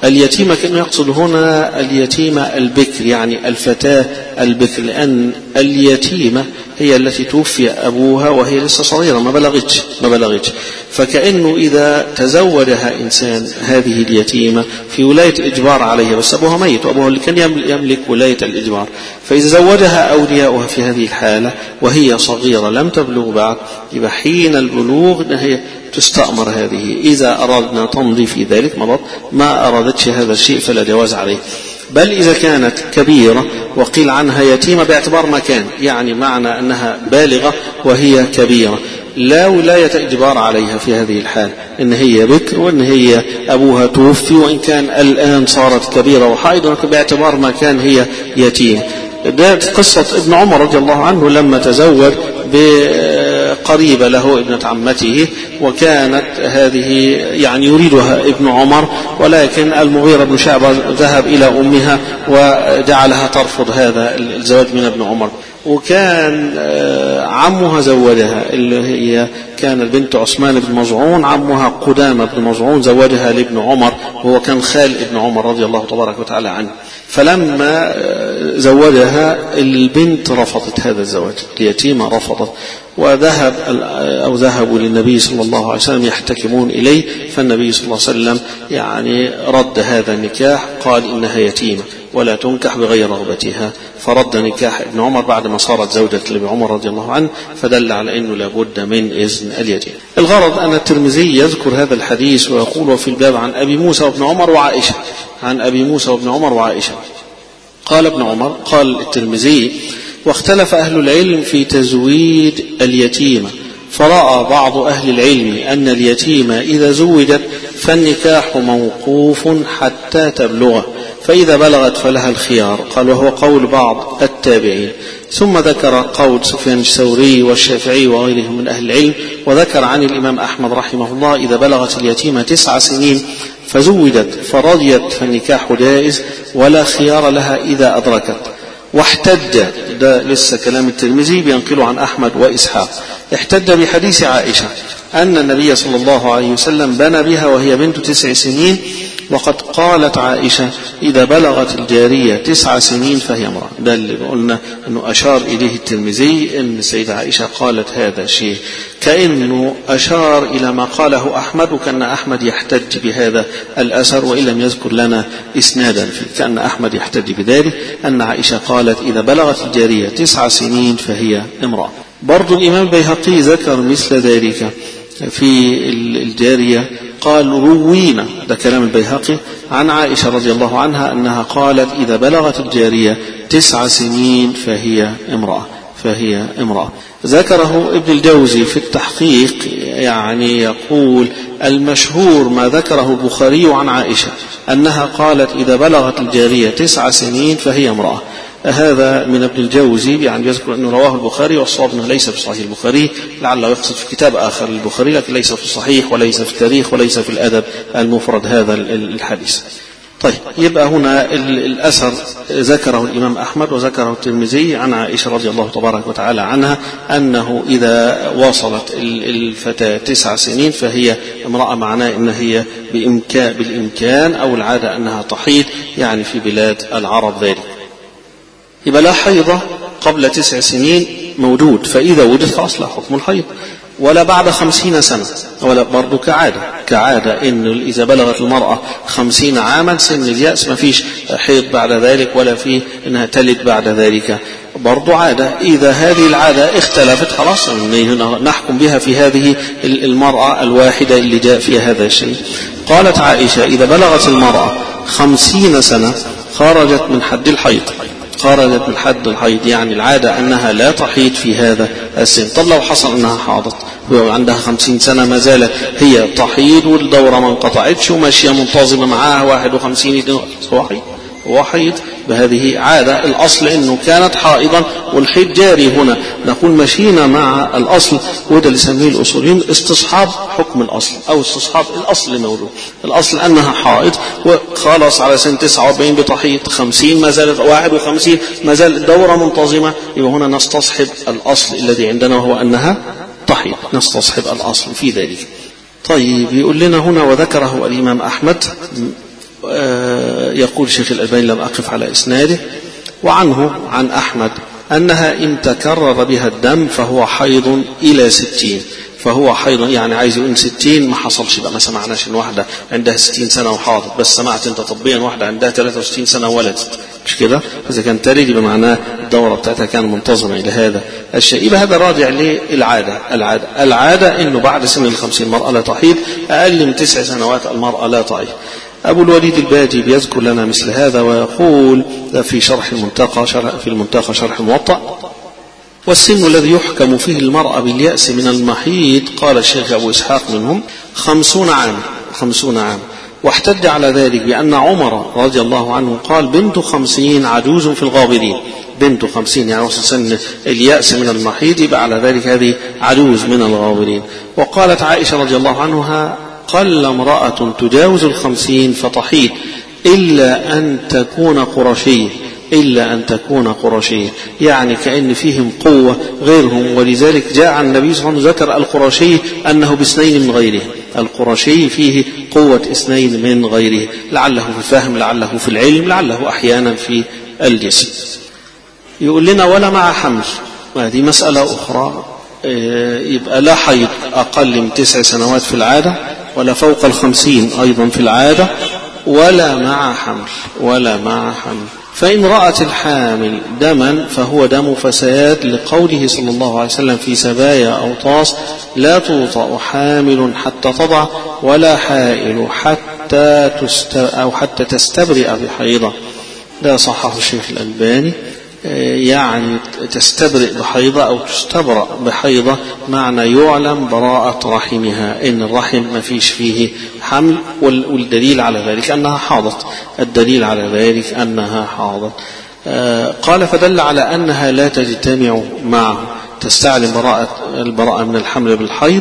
اليتيمة كأنه يقصد هنا اليتيمة البكر، يعني الفتاة البكر، لأن اليتيمة هي التي توفي أبوها وهي لسه صغيرة ما بلغتش، فكأنه إذا تزوجها إنسان هذه اليتيمة في ولاية إجبار عليها، بس أبوها ميت وأبوها اللي كان يملك ولاية الإجبار، فإذا زوجها أولياؤها في هذه الحالة وهي صغيرة لم تبلغ بعد، يبقى حين البلوغ هي تستأمر هذه. إذا أردنا تمضي في ذلك مضت، ما أرادتش هذا الشيء فلا جواز عليه. بل إذا كانت كبيرة وقيل عنها يتيمة باعتبار مكان، يعني معنى أنها بالغة وهي كبيرة لا ولاية إجبار عليها في هذه الحال، إن هي بكر وإن هي أبوها توفي، وإن كان الآن صارت كبيرة وحائض باعتبار مكان هي يتيم. ده قصة ابن عمر رضي الله عنه لما تزوج بقريبة له ابنة عمته، وكانت هذه يعني يريدها ابن عمر، ولكن المغيرة بن شعبة ذهب إلى أمها وجعلها ترفض هذا الزواج من ابن عمر. وكان عمها زوجها، اللي هي كان البنت عثمان بن مظعون، عمها قدامة بن مظعون زوجها لابن عمر، وهو كان خال ابن عمر رضي الله تبارك وتعالى عنه. فلما زوجها البنت رفضت هذا الزواج، اليتيمة رفضت، ذهبوا للنبي صلى الله عليه وسلم يحتكمون إليه، فالنبي صلى الله عليه وسلم يعني رد هذا النكاح، قال إنها يتيمة ولا تنكح بغير رغبتها، فرد نكاح ابن عمر بعد ما صارت زوجة لابن عمر رضي الله عنه، فدل على أنه لابد من إذن اليتيم. الغرض أن الترمذي يذكر هذا الحديث ويقول في الباب عن أبي موسى وابن عمر وعائشة، عن أبي موسى وابن عمر وعائشة. قال ابن عمر، قال الترمذي: واختلف أهل العلم في تزويج اليتيمة، فرأى بعض أهل العلم أن اليتيمة إذا زوجت فالنكاح موقوف حتى تبلغه، فإذا بلغت فلها الخيار. قال وهو قول بعض التابعين. ثم ذكر قول سفيان الثوري والشافعي وغيرهم من أهل العلم، وذكر عن الإمام أحمد رحمه الله: إذا بلغت اليتيمة 9 سنين فزوجت فرضيت فالنكاح جائز ولا خيار لها إذا أدركت. واحتج، ده لسه كلام الترمذي بينقله عن أحمد وإسحاق، احتج بحديث عائشة أن النبي صلى الله عليه وسلم بنى بها وهي بنت 9 سنين، وقد قالت عائشة: إذا بلغت الجارية 9 سنين فهي امرأة. ده اللي قلنا أنه أشار إليه الترمذي، أن السيدة عائشة قالت هذا الشيء، كأنه أشار إلى ما قاله أحمد، وكان أحمد يحتج بهذا الأثر وإن لم يذكر لنا إسنادا فيه، كأن أحمد يحتج بذلك أن عائشة قالت: إذا بلغت الجارية 9 سنين فهي امرأة. برضو الإمام البيهقي ذكر مثل ذلك في الجارية، قال: روينا، ده كلام البيهقي، عن عائشة رضي الله عنها أنها قالت: إذا بلغت الجارية 9 سنين فهي امرأة. ذكره ابن الجوزي في التحقيق، يعني يقول: المشهور ما ذكره البخاري عن عائشة أنها قالت: إذا بلغت الجارية 9 سنين فهي امرأة. هذا من ابن الجوزي، يعني يذكر أنه رواه البخاري، والصواب أنه ليس في صحيح البخاري، لعله يقصد في كتاب آخر للبخاري، لكن ليس في الصحيح وليس في التاريخ وليس في الأدب المفرد هذا الحديث. طيب، يبقى هنا الأثر ذكره الإمام أحمد وذكره الترمذي عن عائشة رضي الله تبارك وتعالى عنها أنه إذا وصلت الفتاة 9 سنين فهي امرأة، معناه أن هي بالإمكان أو العادة أنها تحيض، يعني في بلاد العرب ذلك. يبقى لا حيضة قبل 9 سنين موجود، فإذا وجد فأصل حكم الحيض، ولا بعد 50 سنة، ولا برضو كعادة إن إذا بلغت المرأة 50 عاما سن اليأس ما فيش حيض بعد ذلك، ولا فيه إنها تلد بعد ذلك، برضو عادة. إذا هذه العادة اختلفت خلاص نحكم بها في هذه المرأة الواحدة اللي جاء فيها هذا الشيء. قالت عائشة: إذا بلغت المرأة 50 سنة خرجت من حد الحيض، يعني العادة أنها لا تحيض في هذا السن. طب لو حصل أنها حاضت وعندها 50 سنة ما زالت هي تحيض والدورة ما انقطعتش وماشية منتظمة معاها 51 هو حيض، بهذه عادة. الأصل أنه كانت حائضا والحيض جاري، هنا نقول مشينا مع الأصل، وده اللي يسميه الأصوليين استصحاب حكم الأصل أو استصحاب الأصل الموجود. الأصل أنها حائض وخلاص على سن 49 بتحيض، 50 ما زالت 51 ما زالت الدورة منتظمة، يبقى هنا نستصحب الأصل الذي عندنا وهو أنها تحيض، نستصحب الأصل في ذلك. طيب، يقول لنا هنا: وذكره الإمام أحمد يقول الشيخ الألباني لم أقف على إسناده. وعنه عن أحمد أنها إن تكرر بها الدم فهو حيض إلى 60. فهو حيض يعني عايز يقول 60 ما حصلش بقى، ما سمعناش إن واحدة عندها 60 سنة وحاضت، بس سمعت أنت طبيا واحدة عندها 63 سنة ولدت، مش كده؟ فإذا كان تلد يبقى معناه الدورة بتاعتها كان منتظمة إلى هذا الشيء. يبقى هذا راجع للعادة. العادة إنه بعد سن 50 المرأة لا تحيض، أقل من 9 سنوات المرأة لا تحيض. أبو الوليد الباجي بيذكر لنا مثل هذا ويقول في شرح المنتقى شرح الموطأ: والسن الذي يحكم فيه المرأة باليأس من المحيض قال الشيخ أبو إسحاق منهم 50 عام. واحتج على ذلك بأن عمر رضي الله عنه قال: بنت 50 عجوز في الغابرين. بنت 50 يعني وصل سن اليأس من المحيض، يبقى على ذلك هذه عجوز من الغابرين. وقالت عائشة رضي الله عنها: قل امرأة تجاوز 50 فتحيض إلا أن تكون قرشية، يعني كأن فيهم قوة غيرهم. ولذلك جاء عن النبي صلى الله عليه وسلم ذكر القرشي أنه باثنين من غيره. القرشي فيه قوة 2 من غيره، لعله في الفهم، لعله في العلم، لعله أحيانا في الجسم. يقول لنا: ولا مع حمل. وهذه مسألة أخرى. يبقى لا حيض أقل من 9 سنوات في العادة، ولا فوق 50 أيضا في العادة، ولا مع حمل. فإن رأت الحامل دما فهو دم فساد، لقوله صلى الله عليه وسلم في سبايا أوطاس: لا توطأ حامل حتى تضع، ولا حائل حتى تستبرئ بحيضة. لا صححه الشيخ الألباني، يعني تستبرئ بحيضة أو تستبرأ بحيضة معنى يعلم براءة رحمها، إن الرحم ما فيش فيه حمل، والدليل على ذلك أنها حاضت. قال: فدل على أنها لا تجتمع معه، تستعلم البراءة من الحمل بالحيض،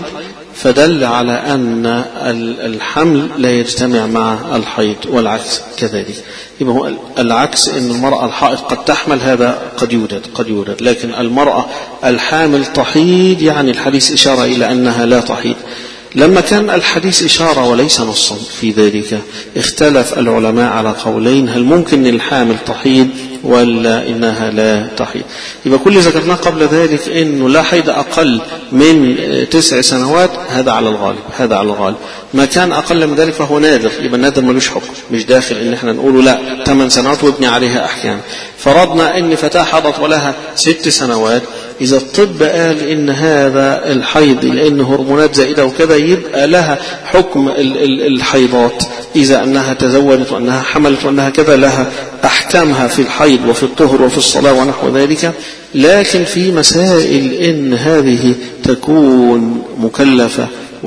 فدل على أن الحمل لا يجتمع مع الحيض، والعكس كذلك. يبقى هو العكس، أن المرأة الحائض قد تحمل، هذا قد يوجد، لكن المرأة الحامل تحيض، يعني الحديث إشارة إلى أنها لا تحيض. لما كان الحديث إشارة وليس نصا في ذلك، اختلف العلماء على قولين: هل ممكن الحامل تحيض ولا إنها لا تحيض؟ يبقى كل ذكرناه قبل ذلك إنه لا حيض أقل من 9 سنوات، هذا على الغالب. ما كان أقل من ذلك فهو نادر، يبقى النادر ملوش حكم، مش داخل إن احنا نقوله لا 8 سنوات وابني عليها أحكام. فرضنا إن فتاة حضت ولها 6 سنوات، إذا الطب قال إن هذا الحيض لأنه هرمونات زائدة وكذا، يبقى لها حكم الحيضات، إذا أنها تزوجت وأنها حملت وأنها كذا، لها أحكامها في الحيض وفي الطهر وفي الصلاة ونحو ذلك. لكن في مسائل إن هذه تكون مكلفة،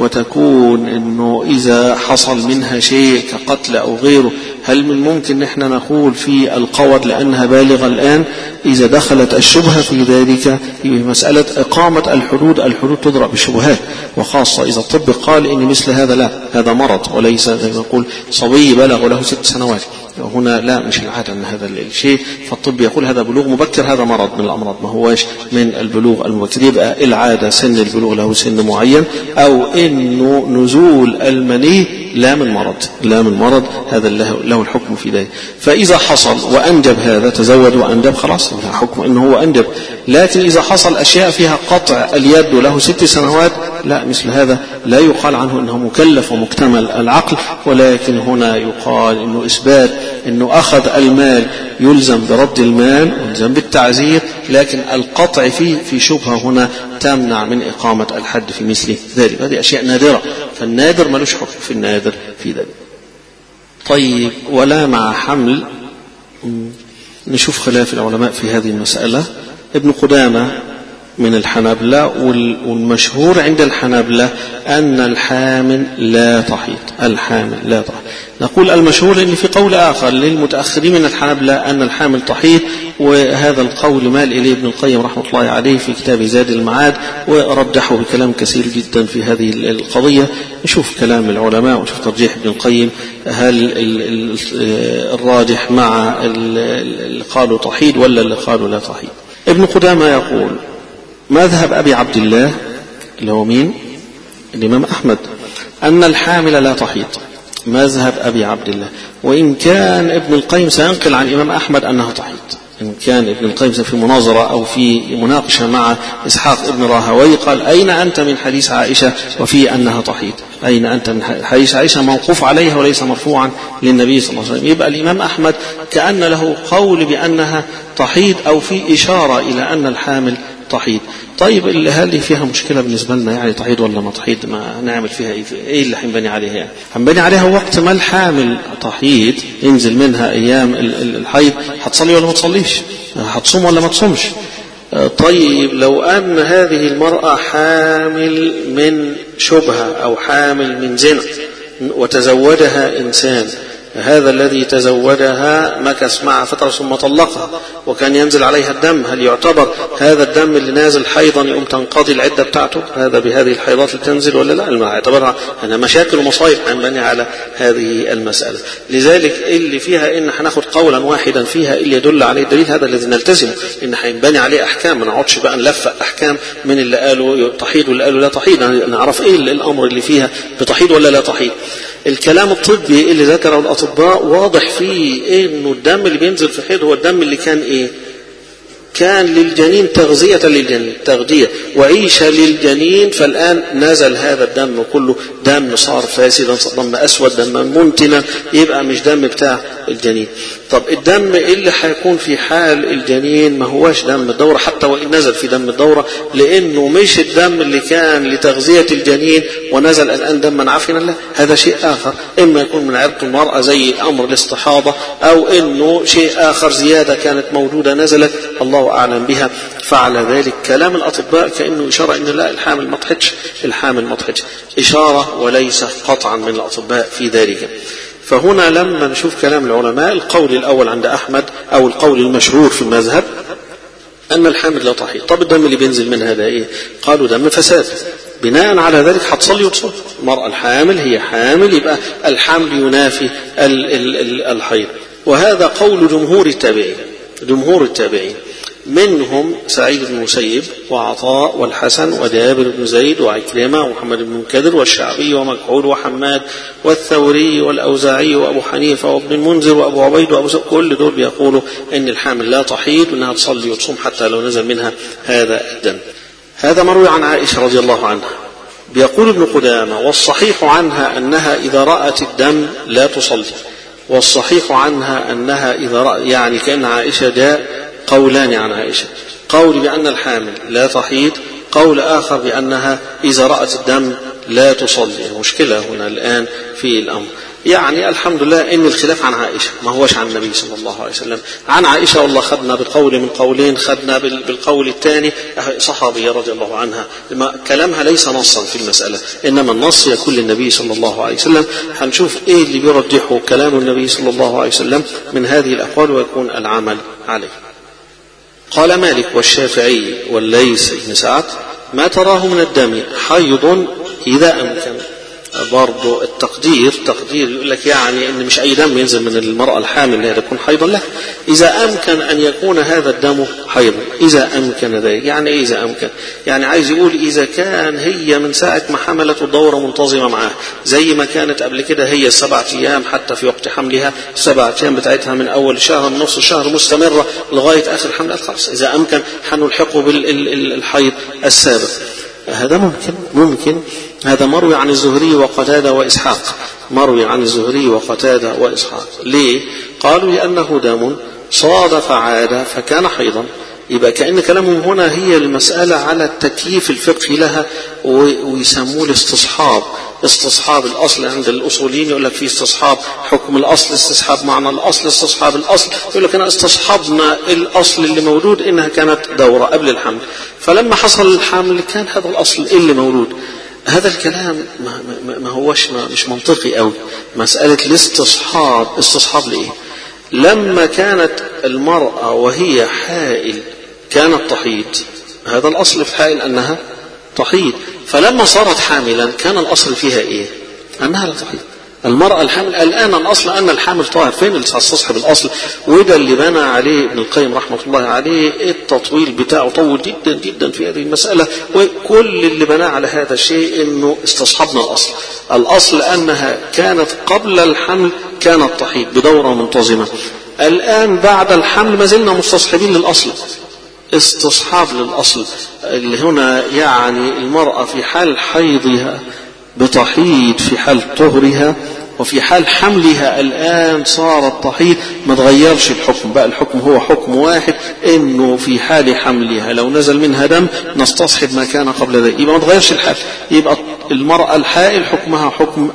وتكون إنه إذا حصل منها شيء كقتل أو غيره، هل من ممكن نحن نقول في القود لأنها بالغة الآن؟ إذا دخلت الشبهة في ذلك، مسألة إقامة الحدود تضرب بالشبهات، وخاصة إذا الطب قال إن مثل هذا لا، هذا مرض وليس زي ما نقول صبي بلغ له 6 سنوات. هنا لا، مش العادة أن هذا الشيء، فالطب يقول هذا بلوغ مبكر، هذا مرض من الأمراض، ما هواش من البلوغ المبكر. يبقى العادة سن البلوغ له سن معين، أو إنه نزول المني لا من مرض، هذا له الحكم في ذلك. فإذا حصل وأنجب، هذا تزوج وأنجب، خلاص له حكم إنه هو أنجب. لكن إذا حصل أشياء فيها قطع اليد وله 6 سنوات، لا، مثل هذا لا يقال عنه إنه مكلف ومكتمل العقل، ولكن هنا يقال إنه إثبات إنه أخذ المال يلزم برد المال ويلزم بالتعزير، لكن القطع في شبهة هنا تمنع من إقامة الحد في مثل ذلك. هذه أشياء نادرة، فالنادر ملوش حكم في النادر في ذلك. طيب، ولا مع حمل، نشوف خلاف العلماء في هذه المسألة. ابن قدامة من الحنابلة، والمشهور عند الحنابلة أن الحامل لا تحيض. نقول المشهور لأن في قول آخر للمتأخرين من الحنابلة أن الحامل تحيض، وهذا القول مال إليه ابن القيم رحمة الله عليه في كتاب زاد المعاد، ورجحه بكلام كثير جدا في هذه القضية. نشوف كلام العلماء ونشوف ترجيح ابن القيم، هل الراجح مع اللي قالوا تحيض ولا اللي قالوا لا تحيض. ابن قدامة يقول: مذهب أبي عبد الله اللي هو مين؟ الإمام أحمد، أن الحامل لا تحيض، مذهب أبي عبد الله. وإن كان ابن القيم سينقل عن الإمام أحمد أنها تحيض، إن كان ابن القيم في مناظرة أو في مناقشة مع إسحاق ابن راهوي قال أين أنت من حديث عائشة وفي أنها تحيض؟ أين أنت من حديث عائشة موقوف عليها وليس مرفوعا للنبي صلى الله عليه وسلم. يبقى الإمام أحمد كأن له قول بأنها تحيض أو في إشارة إلى أن الحامل تحيض. طيب هل فيها مشكلة بالنسبة لنا يعني تحيض ولا ما تحيض؟ ما نعمل فيها إيه اللي هنبني عليها يعني؟ هنبني عليها وقت ما الحامل تحيض ينزل منها أيام الحيض هتصلي ولا ما تصليش؟ هتصوم ولا ما تصومش؟ طيب لو أن هذه المرأة حامل من شبهة أو حامل من زنا وتزوجها إنسان، هذا الذي تزوجها مكث معها فترة ثم طلقها وكان ينزل عليها الدم، هل يعتبر هذا الدم اللي نازل حيضا يقوم تنقضي العدة بتاعته هذا بهذه الحيضات اللي تنزل ولا لا؟ ما يعتبرها أنا مشاكل ومصايب هنبني على هذه المسألة. لذلك اللي فيها إن هناخد قولا واحدا فيها اللي يدل عليه الدليل هذا الذي نلتزمه، إن هينبني عليه أحكام، ما نقعدش بقى نلفق أحكام من اللي قالوا تحيض واللي قالوا لا تحيض، نعرف إيه الأمر اللي فيها بتحيض ولا لا تحيض. الكلام الطبي اللي ذكره الأطباء واضح فيه إنه الدم اللي بينزل في الحيض هو الدم اللي كان إيه؟ كان للجنين تغذية للجنين، تغذية وعيشة للجنين، فالآن نزل هذا الدم كله دم صار فاسدا، دم أسود، دم منتنا، يبقى مش دم بتاع الجنين. طب الدم اللي هيكون في حال الجنين ما هواش دم الدورة حتى وإن نزل في دم الدورة، لأنه مش الدم اللي كان لتغذية الجنين ونزل الآن دما عفنا له، هذا شيء آخر، إما يكون من عرق المرأة زي أمر الاستحاضة، أو إنه شيء آخر زيادة كانت موجودة نزلت الله أعلم بها. فعلى ذلك كلام الأطباء كأنه إشارة إن لا الحامل ما تحجش، الحامل ما تحجش، إشارة وليس قطعا من الأطباء في ذلك. فهنا لما نشوف كلام العلماء القول الأول عند أحمد أو القول المشهور في المذهب أن الحامل لا تحيض. طب الدم اللي بينزل من هذا إيه؟ قالوا دم فساد، بناء على ذلك هتصلي وتصوم. المرأة الحامل هي حامل، يبقى الحمل ينافي الحيض. وهذا قول جمهور التابعين، جمهور التابعين منهم سعيد بن المسيب وعطاء والحسن وجابر بن زيد وعكرمة ومحمد بن منكدر والشعبي ومكحول وحماد والثوري والأوزاعي وأبو حنيفة وابن المنذر وأبو عبيد وأبو سعد، كل دول بيقولوا إن الحامل لا تحيض وإنها تصلي وتصوم حتى لو نزل منها هذا الدم. هذا مروي عن عائشة رضي الله عنها. بيقول ابن قدامة والصحيح عنها أنها إذا رأت الدم لا تصلي، والصحيح عنها أنها إذا رأت، يعني كأن عائشة جاء قولان عن عائشة، قول بأن الحامل لا تحيض، قول آخر بأنها إذا رأت الدم لا تصلي. المشكلة هنا الآن في الأمر، يعني الحمد لله إن الخلاف عن عائشة ما هوش عن النبي صلى الله عليه وسلم. عن عائشة والله خدنا بالقول من قولين، خدنا بالقول الثاني صحابية رضي الله عنها، كلامها ليس نصا في المسألة، إنما النص يكون للنبي صلى الله عليه وسلم. هنشوف إيه اللي بيرجحه كلام النبي صلى الله عليه وسلم من هذه الأقوال ويكون العمل عليه. قال مالك والشافعي والليث بن سعد ما تراه من الدم حيض إذا أمكن. برضو التقدير يقول لك يعني إن مش أي دم ينزل من المرأة الحامل اللي يكون حيضا، لا، إذا أمكن أن يكون هذا الدم حيضا، إذا أمكن ذلك. يعني إيه إذا أمكن؟ يعني عايز يقول إذا كان هي من ساعة ما حملت الدورة منتظمة معاه زي ما كانت قبل كده، هي 7 أيام حتى في وقت حملها 7 أيام بتاعتها من أول شهر من نص الشهر مستمرة لغاية آخر حمل، خلاص إذا أمكن حنلحقه بالحيض السابق. هذا ممكن. هذا مروي عن الزهري وقتادة وإسحاق، مروي عن الزهري وقتادة وإسحاق. ليه؟ قالوا لأنه دم صادف عادة فكان حيضا. يبقى كأن كلامهم هنا هي المسألة على التكييف الفقهي لها، ويسموه الاستصحاب. استصحاب الأصل عند الأصوليين يقول لك في استصحاب حكم الأصل، استصحاب معنى الأصل، استصحاب الأصل، يقول لك أنا استصحبنا الأصل اللي موجود إنها كانت دورة قبل الحمل، فلما حصل الحمل كان هذا الأصل اللي موجود. هذا الكلام ما هوش مش منطقي أوي. مسألة الاستصحاب، استصحاب لإيه؟ لما كانت المرأة وهي حائل كانت تحيض، هذا الأصل في حائل أنها تحيض، فلما صارت حاملا كان الأصل فيها إيه؟ أنها لا تحيض، المرأة الحامل الآن الأصل أن الحامل طاهر. فين اللي استصحب الأصل؟ وده اللي بنى عليه ابن القيم رحمة الله عليه التطويل بتاعه، طول جدا جدا في هذه المسألة، وكل اللي بنى على هذا الشيء أنه استصحبنا الأصل. الأصل أنها كانت قبل الحمل كانت تحيض بدورة منتظمة، الآن بعد الحمل ما زلنا مستصحبين للأصل، استصحاب للأصل اللي هنا يعني المرأة في حال حيضها بتحيض في حال طهرها، وفي حال حملها الآن صارت تحيض، ما تغيرش الحكم بقى، الحكم هو حكم واحد، انه في حال حملها لو نزل منها دم نستصحب ما كان قبل ذلك، يبقى ما تغيرش الحال، يبقى المرأة الحائل حكمها حكم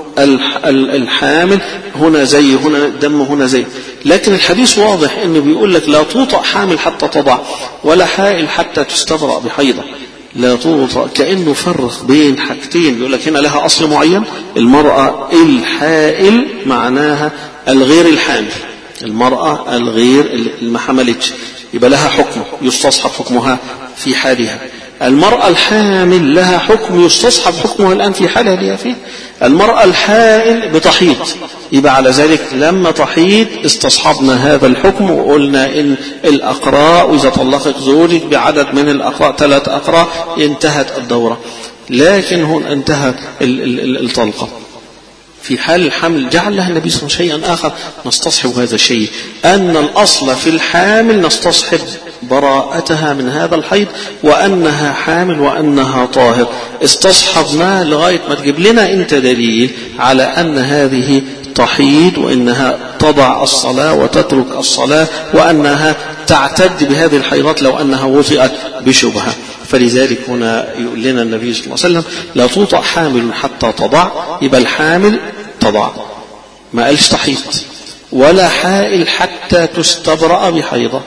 الحامل، هنا زي هنا دم هنا زي. لكن الحديث واضح انه بيقول لك لا توطأ حامل حتى تضع، ولا حائل حتى تستبرأ بحيضة، لا توطأ، كأنه فرق بين حاجتين. بيقول لك هنا لها أصل معين، المرأة الحائل معناها الغير الحامل، المرأة الغير اللي ما حملتش، يبقى لها حكم يستصحب حكمها في حالها. المرأة الحامل لها حكم يستصحب حكمها الآن في حالها اللي هي فيه. المرأة الحائل بتحيض، يبقى على ذلك لما تحيض استصحبنا هذا الحكم، وقلنا إن الأقراء وإذا طلقت زوجك بعدد من الأقراء 3 أقراء انتهت الدورة، لكن هون انتهت الطلقة. في حال الحمل جعل لها النبي صلى الله عليه وسلم شيئا آخر نستصحب هذا الشيء، أن الأصل في الحامل نستصحب براءتها من هذا الحيض، وأنها حامل وأنها طاهر. استصحبنا لغاية ما تجيب لنا أنت دليل على أن هذه تحيض، وأنها تضع الصلاة وتترك الصلاة، وأنها تعتد بهذه الحيضات لو أنها وطئت بشبهة. فلذلك هنا يقول لنا النبي صلى الله عليه وسلم لا توطأ حامل حتى تضع، يبقى الحامل تضع، ما قالش تحيض، ولا حائل حتى تستبرأ بحيضة،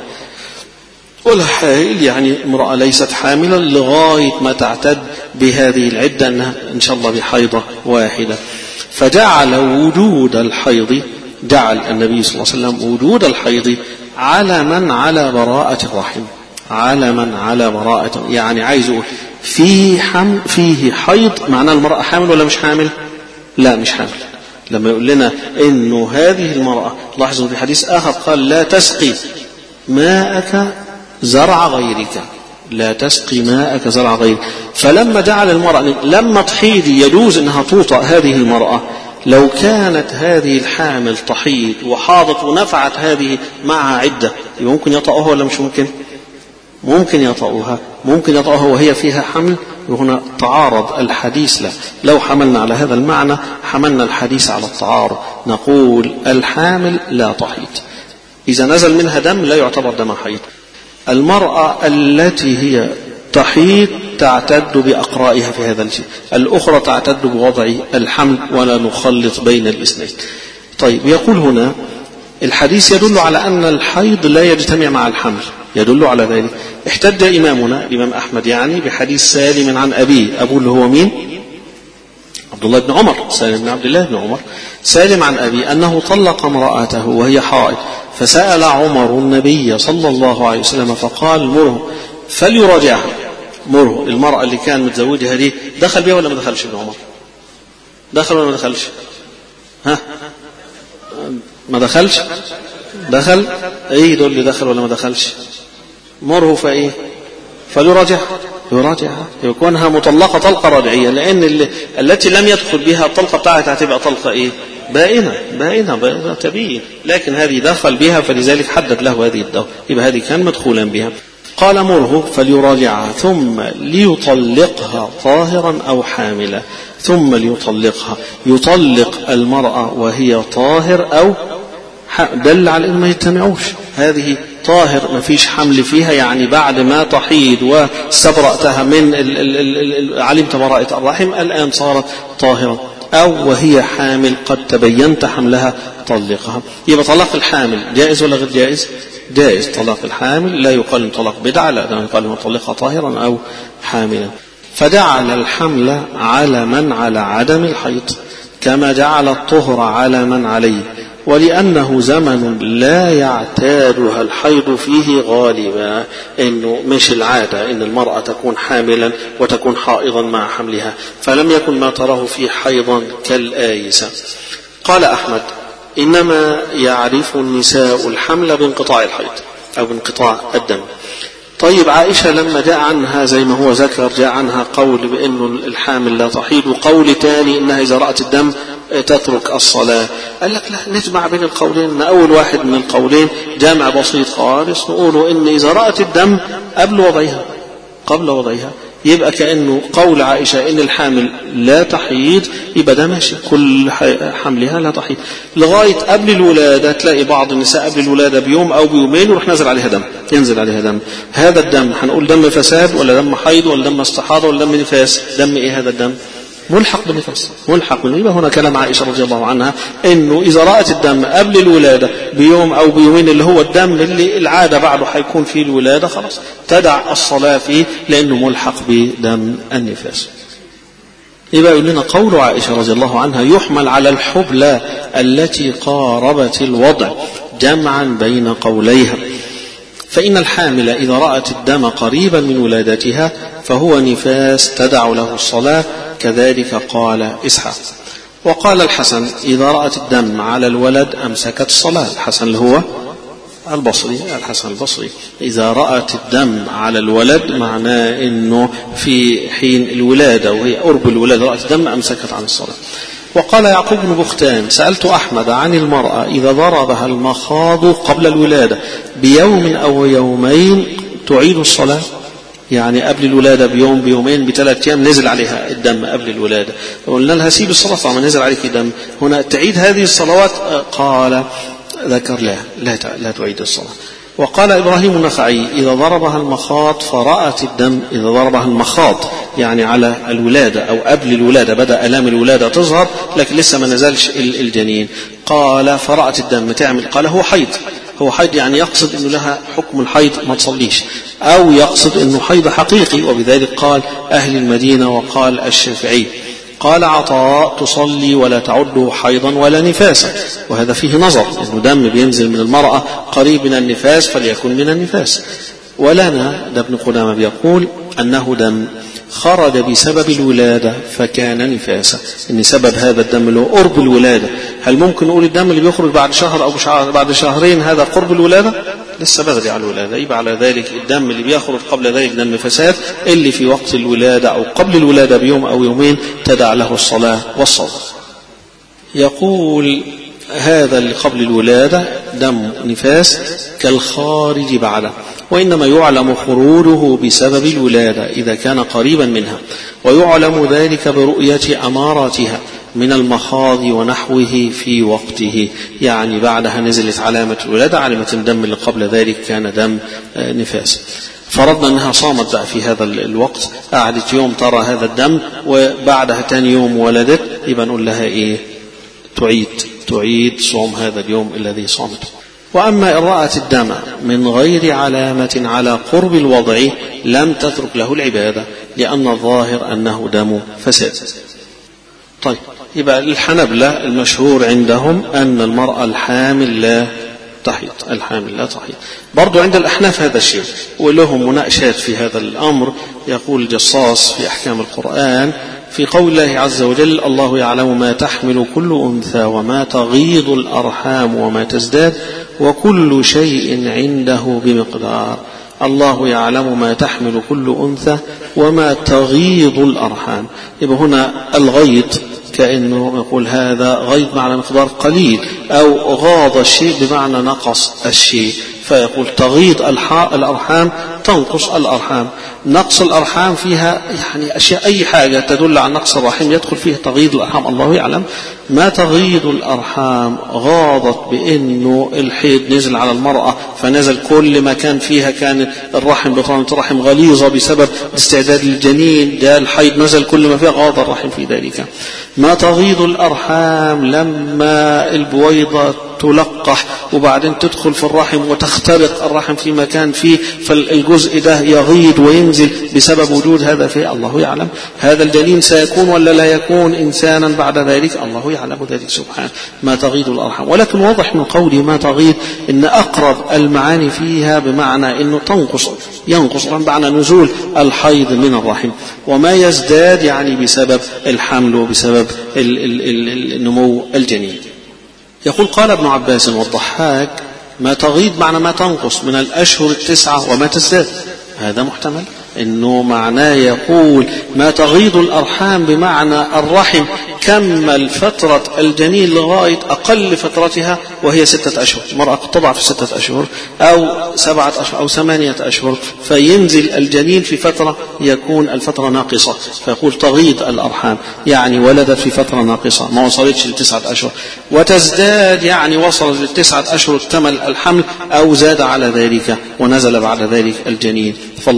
ولا حائل يعني امرأة ليست حاملا لغاية ما تعتد بهذه العدة أنها إن شاء الله بحيضة واحدة. فجعل وجود الحيض، جعل النبي صلى الله عليه وسلم وجود الحيض علما على براءة الرحم، علما على براءة، يعني عايز يقول فيه حيض معناه المرأة حامل ولا مش حامل؟ لا مش حامل. لما يقول لنا إنه هذه المرأة، لاحظوا في حديث آخر قال لا تسقي ماءك زرع غيرك، لا تسقي ماءك زرع غيرك. فلما جعل المرأة لما تحيض يجوز انها توطأ هذه المرأة، لو كانت هذه الحامل تحيض وحاضت ونفعت هذه معها عدة، يبقى ممكن يطأها ولا مش ممكن؟ ممكن يطأها، ممكن يطأها وهي فيها حمل، وهنا تعارض الحديث له. لو حملنا على هذا المعنى حملنا الحديث على التعارض، نقول الحامل لا تحيض، إذا نزل منها دم لا يعتبر دم حيض. المرأة التي هي تحيض تعتد بأقرائها في هذا الشيء، الأخرى تعتد بوضع الحمل، ولا نخلط بين الاثنين. طيب يقول هنا الحديث يدل على أن الحيض لا يجتمع مع الحمل، يدل على ذلك. احتج إمامنا الإمام أحمد يعني بحديث سالم عن أبيه، أبوه اللي هو مين؟ عبد الله بن عمر، سالم بن عبد الله بن عمر. سالم عن أبيه أنه طلق امرأته وهي حائض، فسأل عمر النبي صلى الله عليه وسلم فقال مره فليراجعها، مره. المرأة اللي كان متزوجها دي دخل بها ولا ما دخلش ابن عمر؟ دخل ولا ما دخلش؟ ها ما دخلش؟ دخل. ايه دول اللي دخل ولا ما دخلش؟ مره فايه فليراجعها، يراجعها، يكونها مطلقة طلقة رجعية، لأن التي لم يدخل بها الطلقة بتاعتها هتبقى طلقة ايه؟ بائنة تبين، لكن هذه دخل بها فلذلك حدد له هذه الدورة، يبقى هذه كان مدخولا بها. قال مره فليراجعها ثم ليطلقها طاهرا أو حاملا، ثم ليطلقها، يطلق المرأة وهي طاهر أو دل على أن ما يجتمعوش، هذه طاهر ما فيش حمل فيها، يعني بعد ما تحيض واستبرأتها من علمت براءة الرحم الآن صارت طاهرة، أو وهي حامل قد تبينت حملها طلقها. يبقى طلاق الحامل جائز ولا غير جائز؟ جائز. طلاق الحامل لا يقال طلاق بدعة، لا يقال مطلقها طاهرا أو حاملا. فجعل الحمل علما على عدم الحيض كما جعل الطهر علما عليه، ولأنه زمن لا يعتادها الحيض فيه غالبا، إنه مش العادة إن المرأة تكون حاملا وتكون حائضا مع حملها، فلم يكن ما تراه فيه حيضا كالآيسة. قال أحمد: إنما يعرف النساء الحمل بانقطاع الحيض أو بانقطاع الدم. طيب عائشة لما جاء عنها زي ما هو ذكر جاء عنها قول بأنه الحامل لا تحيض وقول تاني إنها إذا رأت الدم تترك الصلاة. قال لك لا، نجمع بين القولين، إن أول واحد من القولين جامع بسيط خالص، نقوله إن إذا رأت الدم قبل وضعها يبقى كأنه قول عائشة إن الحامل لا تحيض، يبقى ده ماشي، كل حملها لا تحيض لغاية قبل الولادة. تلاقي بعض النساء قبل الولادة بيوم أو بيومين يروح ينزل عليها دم. هذا الدم هنقول دم فساد ولا دم حيض ولا دم استحاضة ولا دم نفاس؟ دم إيه هذا الدم؟ ملحق بالنفاس. يبقى هنا كلام عائشة رضي الله عنها إنه إذا رأت الدم قبل الولادة بيوم أو بيومين اللي هو الدم اللي العادة بعده حيكون فيه الولادة، خلاص تدع الصلاة فيه لأنه ملحق بدم النفاس. يبقى يقول لنا قول عائشة رضي الله عنها يحمل على الحبلى التي قاربت الوضع جمعا بين قوليها، فإن الحامل إذا رأت الدم قريبا من ولادتها فهو نفاس تدع له الصلاة، كذلك قال إسحاق. وقال الحسن إذا رأت الدم على الولد أمسكت الصلاة. الحسن اللي هو الحسن البصري إذا رأت الدم على الولد معناه إنه في حين الولادة وهي قرب الولادة رأت الدم أمسكت عن الصلاة. وقال يعقوب بن بختان بختان أحمد عن المرأة إذا ضربها المخاض قبل الولادة بيوم أو يومين تعيد الصلاة، يعني قبل الولادة بيوم بيومين ب3 أيام نزل عليها الدم قبل الولادة، قلنا لها سيب الصلاة طالما نزل عليك دم، هنا تعيد هذه الصلوات؟ قال ذكر لا تعيد الصلاة. وقال إبراهيم النخعي إذا ضربها المخاض فرأت الدم، إذا ضربها المخاض يعني على الولادة أو قبل الولادة بدأ آلام الولادة تظهر لكن لسه ما نزلش الجنين، قال فرأت الدم تعمل؟ قال هو حيض يعني يقصد أنه لها حكم الحيض ما تصليش، أو يقصد أنه حيض حقيقي، وبذلك قال أهل المدينة وقال الشافعي. قال عطاء تصلي ولا تعده حيضا ولا نفاسا، وهذا فيه نظر أنه دم بينزل من المرأة قريب من النفاس فليكن من النفاس. ولنا ده ابن قدامة بيقول أنه دم خرج بسبب الولادة فكان نفاسا، إن سبب هذا الدم اللي هو قرب الولادة. هل ممكن نقول الدم اللي بيخرج بعد شهر أو بعد شهرين هذا قرب الولادة؟ لسه بدري على الولادة. يبقى على ذلك الدم اللي بيخرج قبل ذلك دم فساد، اللي في وقت الولادة أو قبل الولادة بيوم أو يومين تدع له الصلاة والصوم. يقول هذا اللي قبل الولادة دم نفاس كالخارج بعده، وإنما يعلم خروجه بسبب الولادة إذا كان قريبا منها، ويعلم ذلك برؤية أماراتها من المخاض ونحوه في وقته، يعني بعدها نزلت علامة الولادة علامة الدم اللي قبل ذلك كان دم نفاس. فرضنا أنها صامت بقى في هذا الوقت، قعدت يوم ترى هذا الدم وبعدها تاني يوم ولدت، يبقى نقول لها إيه؟ تعيد صوم هذا اليوم الذي صامته. وأما إن رأت الدم من غير علامة على قرب الوضع لم تترك له العبادة، لأن الظاهر أنه دم فساد. طيب، يبقى الحنبلة المشهور عندهم أن المرأة الحامل لا تحيض. برضو عند الأحناف هذا الشيء، ولهم مناقشات في هذا الأمر. يقول الجصاص في أحكام القرآن في قول الله عز وجل الله يعلم ما تحمل كل أنثى وما تغيض الأرحام وما تزداد وكل شيء عنده بمقدار. الله يعلم ما تحمل كل أنثى وما تغيض الأرحام. يبقى هنا الغيض كأنه يقول هذا غيض معنى مقدار قليل، أو غاض الشيء بمعنى نقص الشيء، فيقول تغيض الأرحام تنقص الأرحام. نقص الأرحام فيها يعني أشياء، أي حاجة تدل على نقص الرحم يدخل فيها تغيض الأرحام. الله يعلم ما تغيض الأرحام غاضت بأنه الحيض نزل على المرأة فنزل كل ما كان فيها، كان الرحم بطانة الرحم غليظة بسبب استعداد الجنين، ده الحيض نزل كل ما فيها غاض الرحم في ذلك. ما تغيض الأرحام لما البويضة تلقح وبعدين تدخل في الرحم وتخترق الرحم في مكان فيه، فالجزء ده يغيض وينزل بسبب وجود هذا فيه. الله يعلم هذا الجنين سيكون ولا لا يكون إنسانا بعد ذلك، الله يعلم ذلك سبحانه. ما تغيض الأرحام، ولكن واضح من قولي ما تغيض إن أقرب المعاني فيها بمعنى إنه ينقص بمعنى نزول الحيض من الرحم، وما يزداد يعني بسبب الحمل وبسبب النمو الجنين. يقول قال ابن عباس والضحاك ما تغيض معنى ما تنقص من الأشهر 9 وما تزداد. هذا محتمل إنه معناه يقول ما تغيض الأرحام بمعنى الرحم كمل فترة الجنين لغاية أقل فترتها وهي 6 أشهر. المرأة تضع في 6 أشهر أو 7 أشهر أو 8 أشهر، فينزل الجنين في فترة يكون الفترة ناقصة، فيقول تغيض الأرحام يعني ولدت في فترة ناقصة ما وصلتش ل9 أشهر. وتزداد يعني وصلت ل9 أشهر اكتمل الحمل أو زاد على ذلك ونزل بعد ذلك الجنين،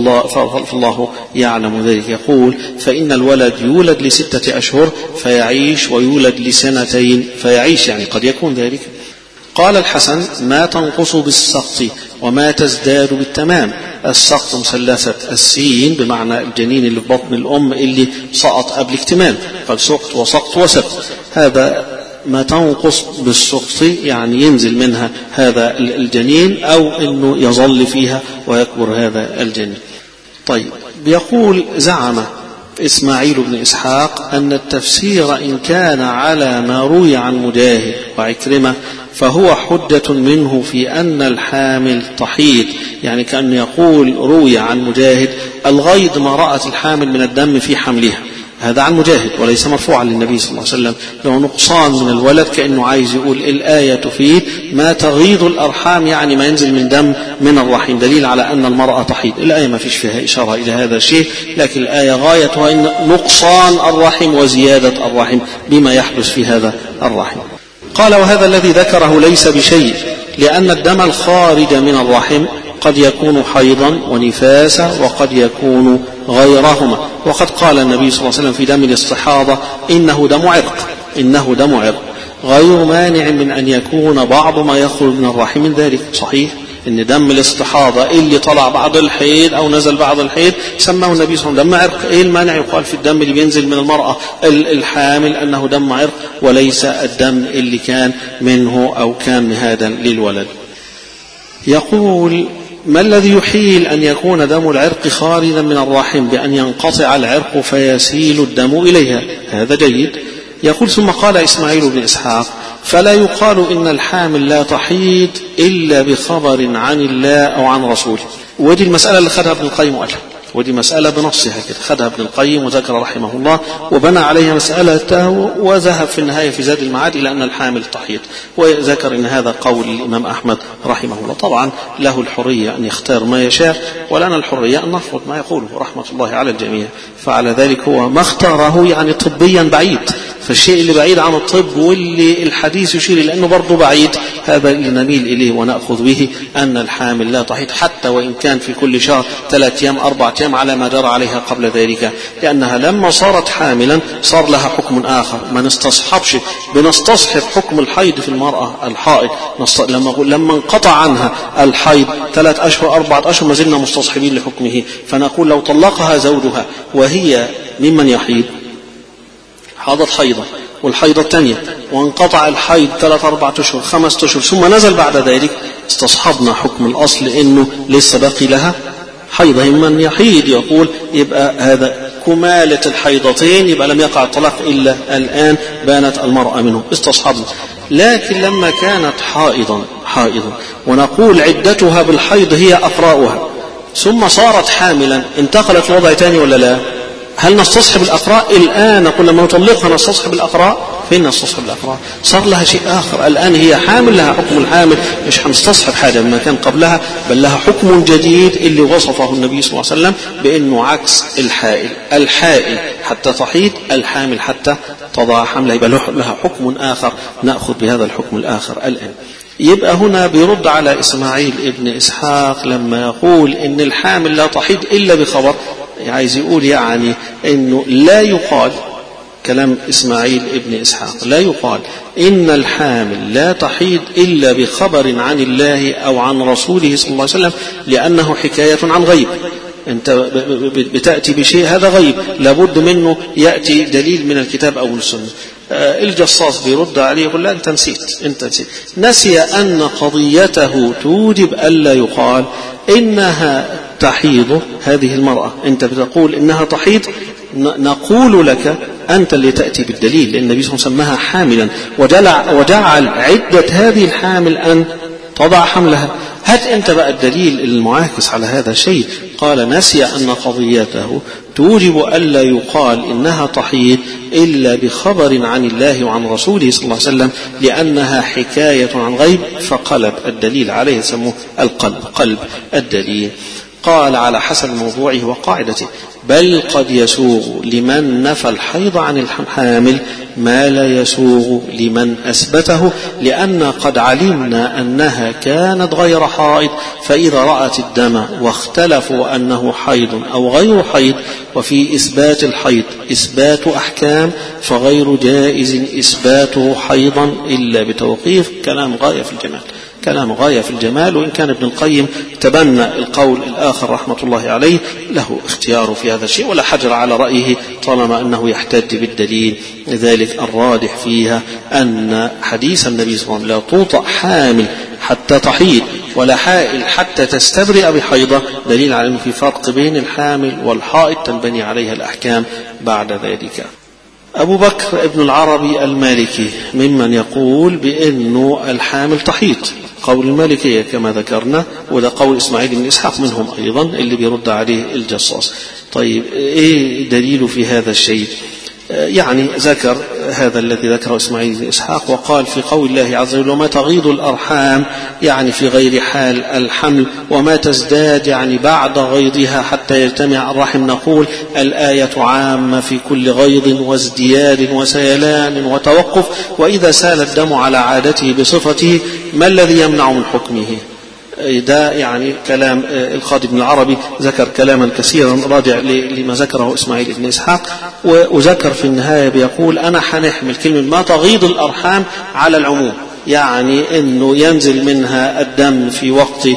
فالله يعلم ذلك. يقول فإن الولد يولد ل6 أشهر فيعيش ويولد ل2 فيعيش، يعني قد يكون ذلك. قال الحسن ما تنقص بالسقط وما تزداد بالتمام. السقط مثلثة السين بمعنى الجنين اللي في بطن الأم اللي سقط قبل اكتمال، قال سقط وسقط وسقط. هذا ما تنقص بالسقط يعني ينزل منها هذا الجنين أو أنه يظل فيها ويكبر هذا الجنين. طيب بيقول زعم إسماعيل بن إسحاق أن التفسير إن كان على ما روي عن مجاهد وعكرمة فهو حجة منه في أن الحامل تحيض، يعني كأن يقول روي عن مجاهد الغيض ما رأت الحامل من الدم في حملها، هذا عن مجاهد وليس مرفوعا للنبي صلى الله عليه وسلم. لو نقصان من الولد كأنه عايز يقول الآية فيه ما تغيض الأرحام يعني ما ينزل من دم من الرحم، دليل على أن المرأة تحيض. الآية ما فيش فيها إشارة إلى هذا الشيء، لكن الآية غايتها إن نقصان الرحم وزيادة الرحم بما يحدث في هذا الرحم. قال وهذا الذي ذكره ليس بشيء، لأن الدم الخارج من الرحم قد يكون حيضا ونفاسا وقد يكون غيرهما. وقد قال النبي صلى الله عليه وسلم في دم الاستحاضة إنه دم عرق غير مانع من أن يكون بعض ما يخرج من الرحم من ذلك. صحيح إن دم الاستحاضة اللي طلع بعد الحيض أو نزل بعد الحيض سماه النبي صلى الله عليه وسلم دم عرق. إيه المانع يقال في الدم اللي بينزل من المرأة الحامل أنه دم عرق وليس الدم اللي كان منه أو كان مهادا للولد؟ يقول ما الذي يحيل أن يكون دم العرق خارجا من الرحم بأن ينقطع العرق فيسيل الدم إليها؟ هذا جيد. يقول ثم قال إسماعيل بن إسحاق فلا يقال إن الحامل لا تحيض إلا بخبر عن الله أو عن رسوله. ودي المسألة اللي خدها ابن القيم وقالها، ودي مسألة بنصها كده خدها ابن القيم وذكر رحمه الله وبنى عليها مسألته وذهب في النهاية في زاد المعاد إلى أن الحامل تحيض، وذكر أن هذا قول الإمام أحمد رحمه الله. طبعا له الحرية أن يختار ما يشاء ولنا الحرية أن نرفض ما يقوله رحمة الله على الجميع، فعلى ذلك هو ما اختاره يعني طبيا بعيد، فالشيء اللي بعيد عن الطب واللي الحديث يشير إلى أنه برضو بعيد هذا اللي نميل إليه ونأخذ به، أن الحامل لا تحيض حتى وإن كان في كل شهر 3 أيام 4 أيام على ما جرى عليها قبل ذلك، لأنها لما صارت حاملا صار لها حكم آخر ما نستصحبش. بنستصحب حكم الحيض في المرأة الحائض لما انقطع عنها الحيض 3 أشهر 4 أشهر ما زلنا مستصحبين لحكمه، فنقول لو طلقها زوجها وهي ممن يحيض حاضت حيضة والحيضة الثانية وانقطع الحيض 3 4 أشهر 5 أشهر ثم نزل بعد ذلك استصحبنا حكم الأصل إنه لسه باقي لها حيضة من يحيض. يقول يبقى هذا كمالة الحيضتين يبقى لم يقع الطلاق إلا الآن بانت المرأة منه استصحبنا. لكن لما كانت حائضا ونقول عدتها بالحيض هي أقراؤها ثم صارت حاملا انتقلت لوضع ثاني ولا لا؟ هل نستصحب الأقراء الآن؟ نقول لما نطلقها نستصحب الأقراء؟ فين نستصحب الأقراء؟ صار لها شيء آخر الآن، هي حامل لها حكم الحامل، مش هنستصحب حاجة مما كان قبلها بل لها حكم جديد اللي وصفه النبي صلى الله عليه وسلم بأنه عكس الحائل حتى تحيض، الحامل حتى تضع حملها، يبقى لها حكم آخر نأخذ بهذا الحكم الآخر الآن. يبقى هنا بيرد على إسماعيل ابن إسحاق لما يقول إن الحامل لا تحيض إلا بخبر، عايز يقول يعني إنه لا يقال كلام إسماعيل ابن إسحاق لا يقال إن الحامل لا تحيض إلا بخبر عن الله أو عن رسوله صلى الله عليه وسلم، لأنه حكاية عن غيب. أنت بتأتي بشيء هذا غيب لابد منه يأتي دليل من الكتاب أو السنة. الجصاص بيرد عليه يقول لا أنت نسيت نسي أن قضيته توجب ألا يقال إنها تحيض هذه المرأة. أنت بتقول إنها تحيض، نقول لك أنت اللي تأتي بالدليل، لأن النبي صلى الله عليه وسلم سماها حاملا وجعل عدة هذه الحامل أن تضع حملها. هات أنت بقى الدليل المعاكس على هذا الشيء. قال نسي أن قضيته توجب ألا يقال إنها تحيض إلا بخبر عن الله وعن رسوله صلى الله عليه وسلم، لأنها حكاية عن غيب، فقلب الدليل عليه سموه قلب الدليل. قال على حسب موضوعه وقاعدته: بل قد يسوغ لمن نفى الحيض عن الحامل ما لا يسوغ لمن أثبته، لأن قد علمنا أنها كانت غير حائض، فإذا رأت الدم واختلفوا أنه حيض أو غير حيض، وفي إثبات الحيض إثبات أحكام، فغير جائز إثباته حيضا إلا بتوقيف. كلام غاية في الجمال. وإن كان ابن القيم تبنى القول الآخر رحمة الله عليه، له اختيار في هذا الشيء ولا حجر على رأيه طالما أنه يحتج بالدليل. لذلك الراجح فيها أن حديث النبي صلى الله عليه وسلم لا توطأ حامل حتى تحيض ولا حائل حتى تستبرئ بحيضة، دليل على أنه في فرق بين الحامل والحائض تنبني عليها الأحكام بعد ذلك. أبو بكر ابن العربي المالكي ممن يقول بأنه الحامل تحيض، قول المالكية كما ذكرنا، وده قول إسماعيل بن إسحاق منهم أيضا اللي بيرد عليه الجصاص. طيب إيه دليل في هذا الشيء؟ يعني ذكر هذا الذي ذكره إسماعيل بن إسحاق، وقال في قول الله عز وجل: وما تغيض الأرحام، يعني في غير حال الحمل، وما تزداد يعني بعد غيضها حتى يجتمع الرحم. نقول الآية عامة في كل غيض وازدياد وسيلان وتوقف، وإذا سال الدم على عادته بصفته ما الذي يمنع من حكمه؟ ده يعني كلام القاضي ابن العربي، ذكر كلاما كثيرا راجع لما ذكره إسماعيل بن إسحاق، وذكر في النهاية بيقول: أنا حنحمل كلمة ما تغيض الأرحام على العموم، يعني أنه ينزل منها الدم في وقت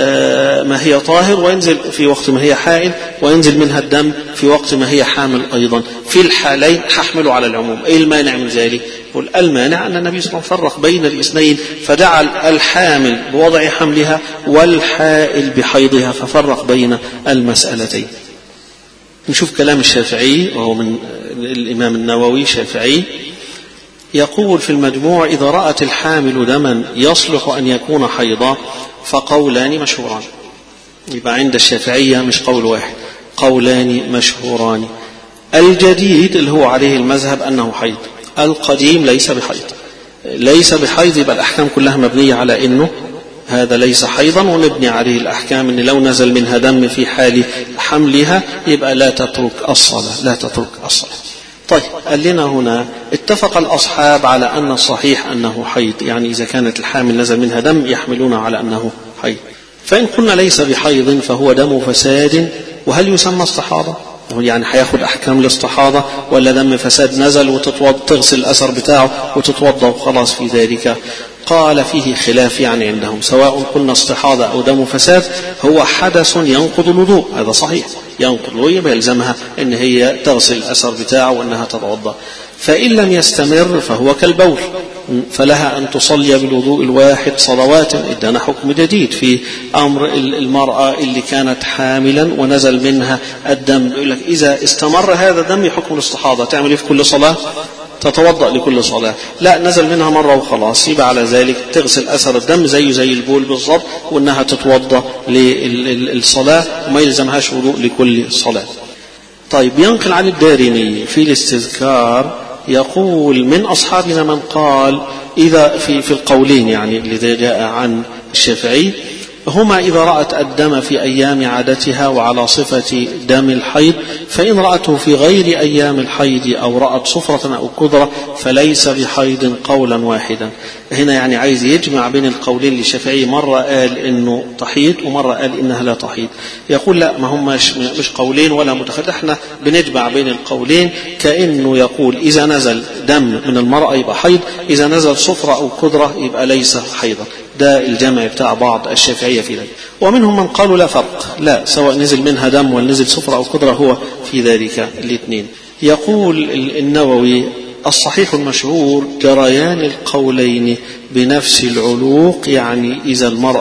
ما هي طاهر، وينزل في وقت ما هي حائل، وينزل منها الدم في وقت ما هي حامل أيضا. في الحالين ححمله على العموم. إيه المانع من ذلك؟ يقول المانع أن النبي صلى الله عليه وسلم فرق بين الاثنين، فجعل الحامل بوضع حملها والحائل بحيضها، ففرق بين المسألتين. نشوف كلام الشافعي، وهو من الإمام النووي الشافعي، يقول في المجموع: إذا رأت الحامل دما يصلح أن يكون حيضا فقولان مشهوران. يبقى عند الشافعية مش قول واحد، قولان مشهوران. الجديد اللي هو عليه المذهب أنه حيض، القديم ليس بحيض، يبقى الأحكام كلها مبنية على أنه هذا ليس حيضا، ونبني عليه الأحكام أن لو نزل منها دم في حال حملها يبقى لا تترك الصلاة. طيب قال لنا هنا: اتفق الأصحاب على أن الصحيح أنه حيض، يعني إذا كانت الحامل نزل منها دم يحملون على أنه حيض. فإن قلنا ليس بحيض فهو دم فساد، وهل يسمى استحاضة؟ يعني هياخد أحكام الاستحاضة ولا دم فساد نزل وتغسل الأثر بتاعه وتتوضأ وخلاص في ذلك؟ قال فيه خلاف يعني عندهم، سواء قلنا استحاضة أو دم فساد هو حدث ينقض الوضوء، هذا صحيح ينقض الوضوء، يلزمها أن هي تغسل الأثر بتاعه وأنها تتوضأ. فإن لم يستمر فهو كالبول، فلها أن تصلي بالوضوء الواحد صلوات. إدانا حكم جديد في أمر المرأة اللي كانت حاملا ونزل منها الدم، يقول لك إذا استمر هذا الدم حكم الاستحاضة، تعمل إيه في كل صلاة؟ تتوضأ لكل صلاة. لا، نزل منها مرة وخلاص، يبقى على ذلك تغسل أثر الدم زي البول بالضبط، وأنها تتوضأ للصلاة وما يلزمهاش وضوء لكل صلاة. طيب ينقل عن الدارمي في الاستذكار يقول: من أصحابنا من قال إذا في القولين يعني الذي جاء عن الشافعي هما إذا رأت الدم في أيام عادتها وعلى صفة دم الحيض، فإن رأته في غير أيام الحيض أو رأت صفرة أو كدرة فليس بحيض، قولا واحدا. هنا يعني عايز يجمع بين القولين للشافعي، مرة قال إنه تحيض ومرة قال إنها لا تحيض. يقول لا، ما هم مش قولين ولا متخلف، احنا بنجمع بين القولين، كأنه يقول إذا نزل دم من المرأة يبقى حيض، إذا نزل صفرة أو كدرة يبقى ليس حيضا. ده الجمع بتاع بعض الشافعية في ذلك. ومنهم من قالوا لا فرق، لا، سواء نزل منها دم ولا نزل صفرة أو كدرة هو في ذلك الاثنين. يقول النووي: الصحيح المشهور جريان القولين بنفس العلوق، يعني إذا المرأة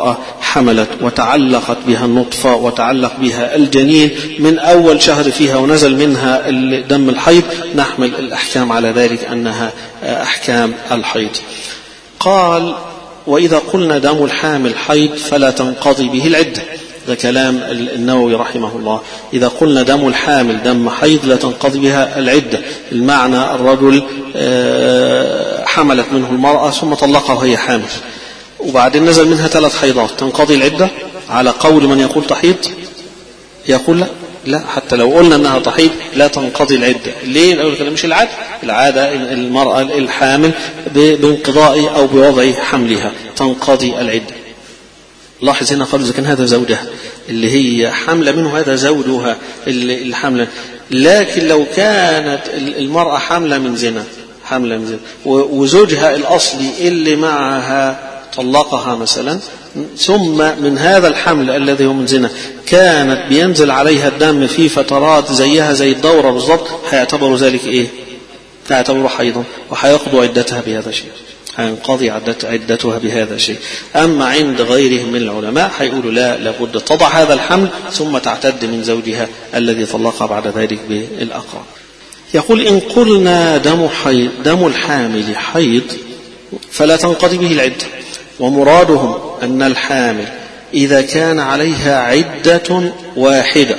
حملت وتعلقت بها النطفة وتعلق بها الجنين من أول شهر فيها ونزل منها دم الحيض، نحمل الأحكام على ذلك أنها أحكام الحيض. قال: وإذا قلنا دم الحامل حيض فلا تنقضي به العدة. هذا كلام النووي رحمه الله. إذا قلنا دم الحامل دم حيض لا تنقضي بها العدة، المعنى الرجل حملت منه المرأة ثم طلقها وهي حامل، وبعدين نزل منها 3 حيضات، تنقضي العدة على قول من يقول تحيض؟ يقول لا، حتى لو قلنا أنها تحيض لا تنقضي العدة. ليه؟ لأنه مش العادة المرأة الحامل بانقضاء أو بوضع حملها تنقضي العدة. لاحظ هنا قالوا إذا كان هذا زوجها اللي هي حملة منه، هذا زوجها الحملة. لكن لو كانت المرأة حملة من زنا وزوجها الأصلي اللي معها طلقها مثلا، ثم من هذا الحمل الذي هو من زنا كانت بينزل عليها الدم في فترات زيها زي الدورة بالضبط، هيعتبروا ذلك إيه؟ هيعتبروا حيضا وهيقضوا عدتها بهذا الشيء، هينقضي عدتها بهذا الشيء. أما عند غيرهم من العلماء هيقولوا لا، لابد تضع هذا الحمل ثم تعتد من زوجها الذي طلقها بعد ذلك بالأقرب. يقول: إن قلنا دم الحامل حيض فلا تنقضي به العدة، ومرادهم أن الحامل إذا كان عليها عدة واحدة،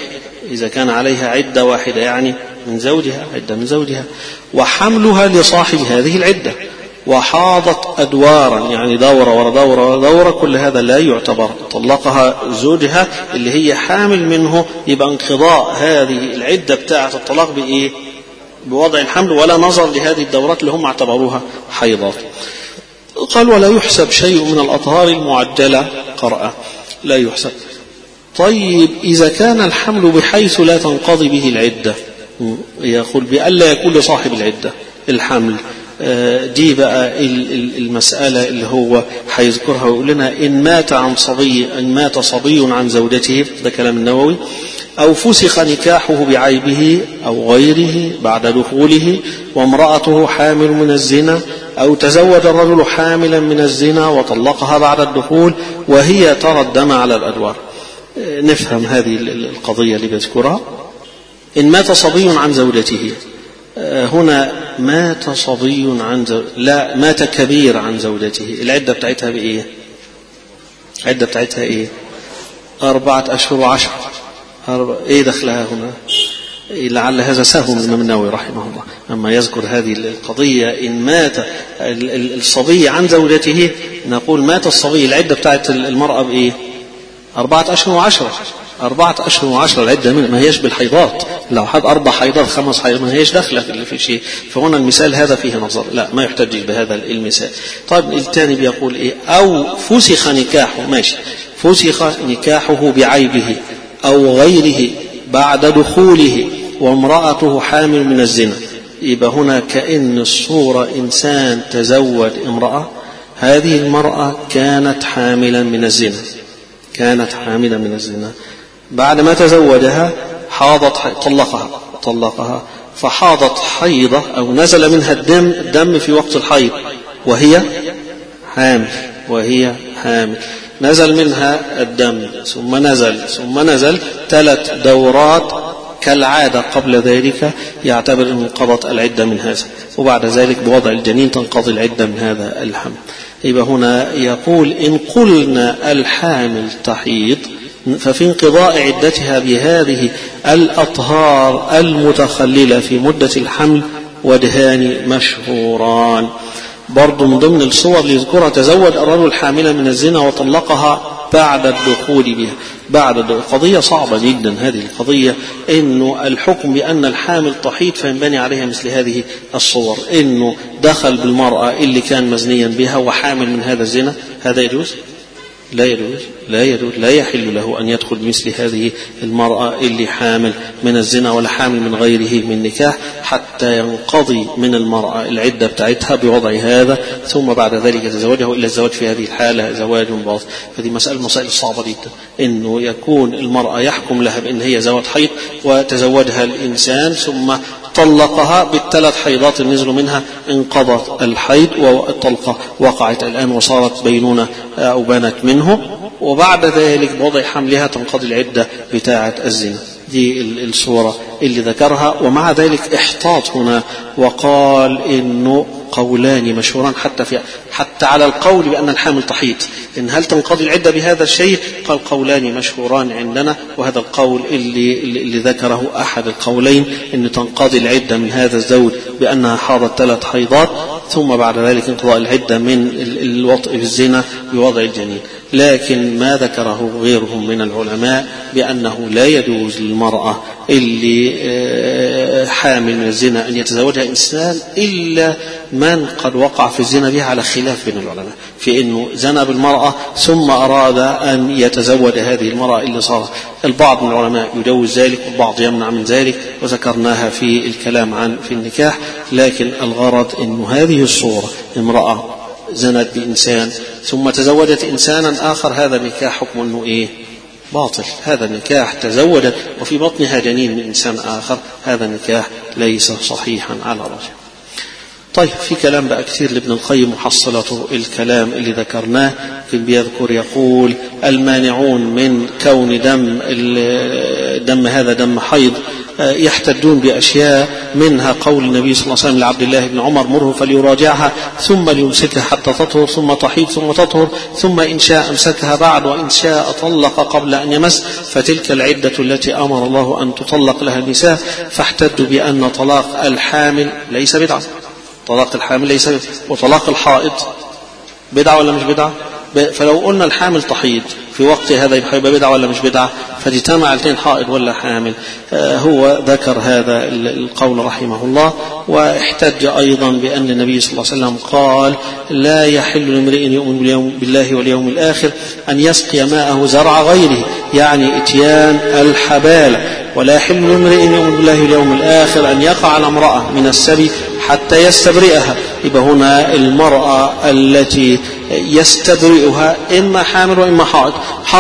يعني من زوجها، عدة من زوجها، وحملها لصاحب هذه العدة، وحاضت أدوارا، يعني دورة ورا دورة ورا دورة، كل هذا لا يعتبر. طلقها زوجها اللي هي حامل منه، يبقى انقضاء هذه العدة بتاعة الطلاق بإيه؟ بوضع الحمل، ولا نظر لهذه الدورات اللي هم اعتبروها حيضات. قال: ولا يحسب شيء من الأطهار المعجلة قرأة، لا يحسب. طيب إذا كان الحمل بحيث لا تنقضي به العدة، يقول بألا يكون لصاحب العدة الحمل، دي بقى المسألة اللي هو هيذكرها ويقول لنا: إن مات صبي عن زوجته، ده كلام النووي، أو فسخ نكاحه بعيبه أو غيره بعد دخوله، وامرأته حامل من الزنا، أو تزوج الرجل حاملا من الزنا وطلقها بعد الدخول وهي ترى الدم على الأدوار. نفهم هذه القضية اللي بذكرها. إن مات صبي عن زوجته، هنا مات صبي عن لا، مات كبير عن زوجته، العدة بتاعتها بإيه؟ العدة بتاعتها إيه؟ 4 أشهر و10. إيه دخلها هنا؟ لعل هذا سهو من الإمام النووي رحمه الله لما يذكر هذه القضية. إن مات الصبي عن زوجته، نقول مات الصبي، العدة بتاعت المرأة بإيه؟ 4 أشهر و10. 4 أشهر و10 العدة ما هيش بالحيضات، لو حد 4 حيضات 5 حيضات ما هيش داخلة في شيء. فهنا المثال هذا فيه نظر، لا ما يحتج بهذا المثال. طيب الثاني بيقول إيه؟ أو فسخ نكاحه، ماشي، فسخ نكاحه بعيبه أو غيره بعد دخوله وامرأته حامل من الزنا. يبقى هنا كأن الصورة إنسان تزوج امرأة، هذه المرأة كانت حاملا من الزنا، بعد ما تزوجها حاضت، طلقها فحاضت حيضة أو نزل منها الدم في وقت الحيض وهي حامل، نزل منها الدم ثم نزل 3 دورات كالعادة قبل ذلك، يعتبر أن انقضت العدة من هذا، وبعد ذلك بوضع الجنين تنقضي العدة من هذا الحمل. يبقى هنا يقول: إن قلنا الحامل تحيض ففي انقضاء عدتها بهذه الأطهار المتخللة في مدة الحمل وجهان مشهوران. برضو من ضمن الصور اللي يذكرها: تزوج الرجل حاملا من الزنا وطلقها بعد الدخول بها. قضية صعبة جدا هذه القضية، إنه الحكم بأن الحامل تحيض فينبني عليها مثل هذه الصور، إنه دخل بالمرأة اللي كان مزنيا بها وحامل من هذا الزنا، هذا يجوز؟ لا يجوز، لا يحل له أن يدخل مثل هذه المرأة اللي حامل من الزنا ولا حامل من غيره من نكاح، حتى ينقضي من المرأة العدة بتاعتها بوضع هذا، ثم بعد ذلك يتزوجه، إلا الزواج في هذه الحالة زواج باطل. فدي مسائل صعبة جدا، إنه يكون المرأة يحكم لها بأن هي زواج حيض وتزوجها الإنسان ثم طلقها بال3 حيضات اللي نزلوا منها، انقضت الحيض والطلقة وقعت الآن وصارت بينونة أو بانت منه، وبعد ذلك بوضع حملها تنقضي العدة بتاعة الزنا. دي الصورة اللي ذكرها. ومع ذلك احتاط هنا وقال إنه قولان مشهوران حتى على القول بأن الحامل تحيض، إن هل تنقضي العدة بهذا الشيء؟ قال قولان مشهوران عندنا، وهذا القول اللي ذكره أحد القولين إن تنقضي العدة من هذا الزوج بأنها حاضت 3 حيضات، ثم بعد ذلك انقضاء العدة من الوطء بالزنا بوضع الجنين. لكن ما ذكره غيرهم من العلماء بأنه لا يجوز للمرأة اللي حامل من الزنا أن يتزوجها إنسان إلا من قد وقع في الزنا بها، على خلاف بين العلماء في أنه زنى بالمرأة ثم أراد أن يتزوج هذه المرأة اللي صارت. البعض من العلماء يجوز ذلك والبعض يمنع من ذلك، وذكرناها في الكلام في النكاح. لكن الغرض أنه هذه الصورة امرأة زنت بإنسان ثم تزوجت إنسانا آخر، هذا النكاح حكم أنه إيه؟ باطل. هذا النكاح تزوجت وفي بطنها جنين من إنسان آخر، هذا النكاح ليس صحيحا على رجل. طيب في كلام بقى كثير لابن القيم، محصلته الكلام اللي ذكرناه بيذكر يقول المانعون من كون دم هذا دم حيض يحتجون بأشياء، منها قول النبي صلى الله عليه وسلم لعبد الله بن عمر مره فليراجعها ثم ليمسكها حتى تطهر ثم تحيض ثم تطهر ثم إن شاء أمسكها بعد وإن شاء طلق قبل أن يمس، فتلك العدة التي أمر الله أن تطلق لها النساء. فاحتجوا بأن طلاق الحامل ليس بدعة، طلاق الحامل ليس بدعة، وطلاق الحائض بدعة ولا مش بدعة؟ فلو قلنا الحامل تحيض في وقت هذا يبقى بدعة ولا مش بدعة؟ فاجتمع الاثنين حائض ولا حامل. هو ذكر هذا القول رحمه الله، واحتج أيضا بأن النبي صلى الله عليه وسلم قال لا يحل لامرئ يؤمن بالله واليوم الآخر أن يسقي ماءه زرع غيره، يعني اتيان الحبالة. ولا يحل لامرئ يؤمن بالله واليوم الآخر أن يقع على امرأة من السبي حتى يستبرئها. يبقى هنا المرأة التي يستبرئها إما حامل وإما حائض.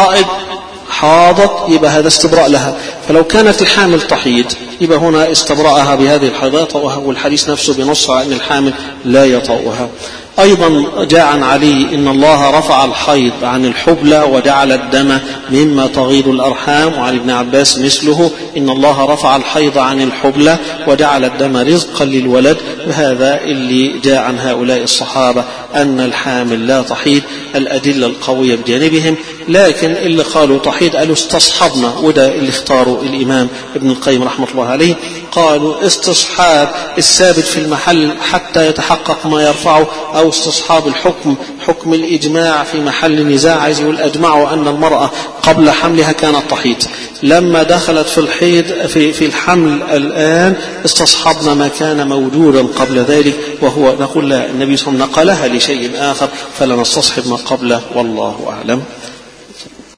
حاضت يبقى هذا استبراء لها، فلو كانت الحامل تحيض يبقى هنا استبرأها بهذه الحيضات، والحديث نفسه بنص على أن الحامل لا يطأها. أيضا جاء عن علي إن الله رفع الحيض عن الحبلى وجعل الدم مما تغيض الأرحام، وعن ابن عباس مثله إن الله رفع الحيض عن الحبلى وجعل الدم رزقا للولد. هذا اللي جاء عن هؤلاء الصحابة أن الحامل لا تحيض، الأدلة القوية بجانبهم. لكن اللي قالوا تحيض قالوا استصحبنا، وده اللي اختاروا الإمام ابن القيم رحمة الله عليه، قالوا استصحاب الثابت في المحل حتى يتحقق ما يرفعه، أو استصحاب الحكم حكم الإجماع في محل نزاع. عايز يقول أجمعوا أن المرأة قبل حملها كانت تحيض، لما دخلت في الحيض في الحمل الآن استصحبنا ما كان موجودا قبل ذلك، وهو نقول لا، النبي صلى الله عليه وسلم نقلها لشيء آخر فلا نستصحب ما قبله، والله أعلم.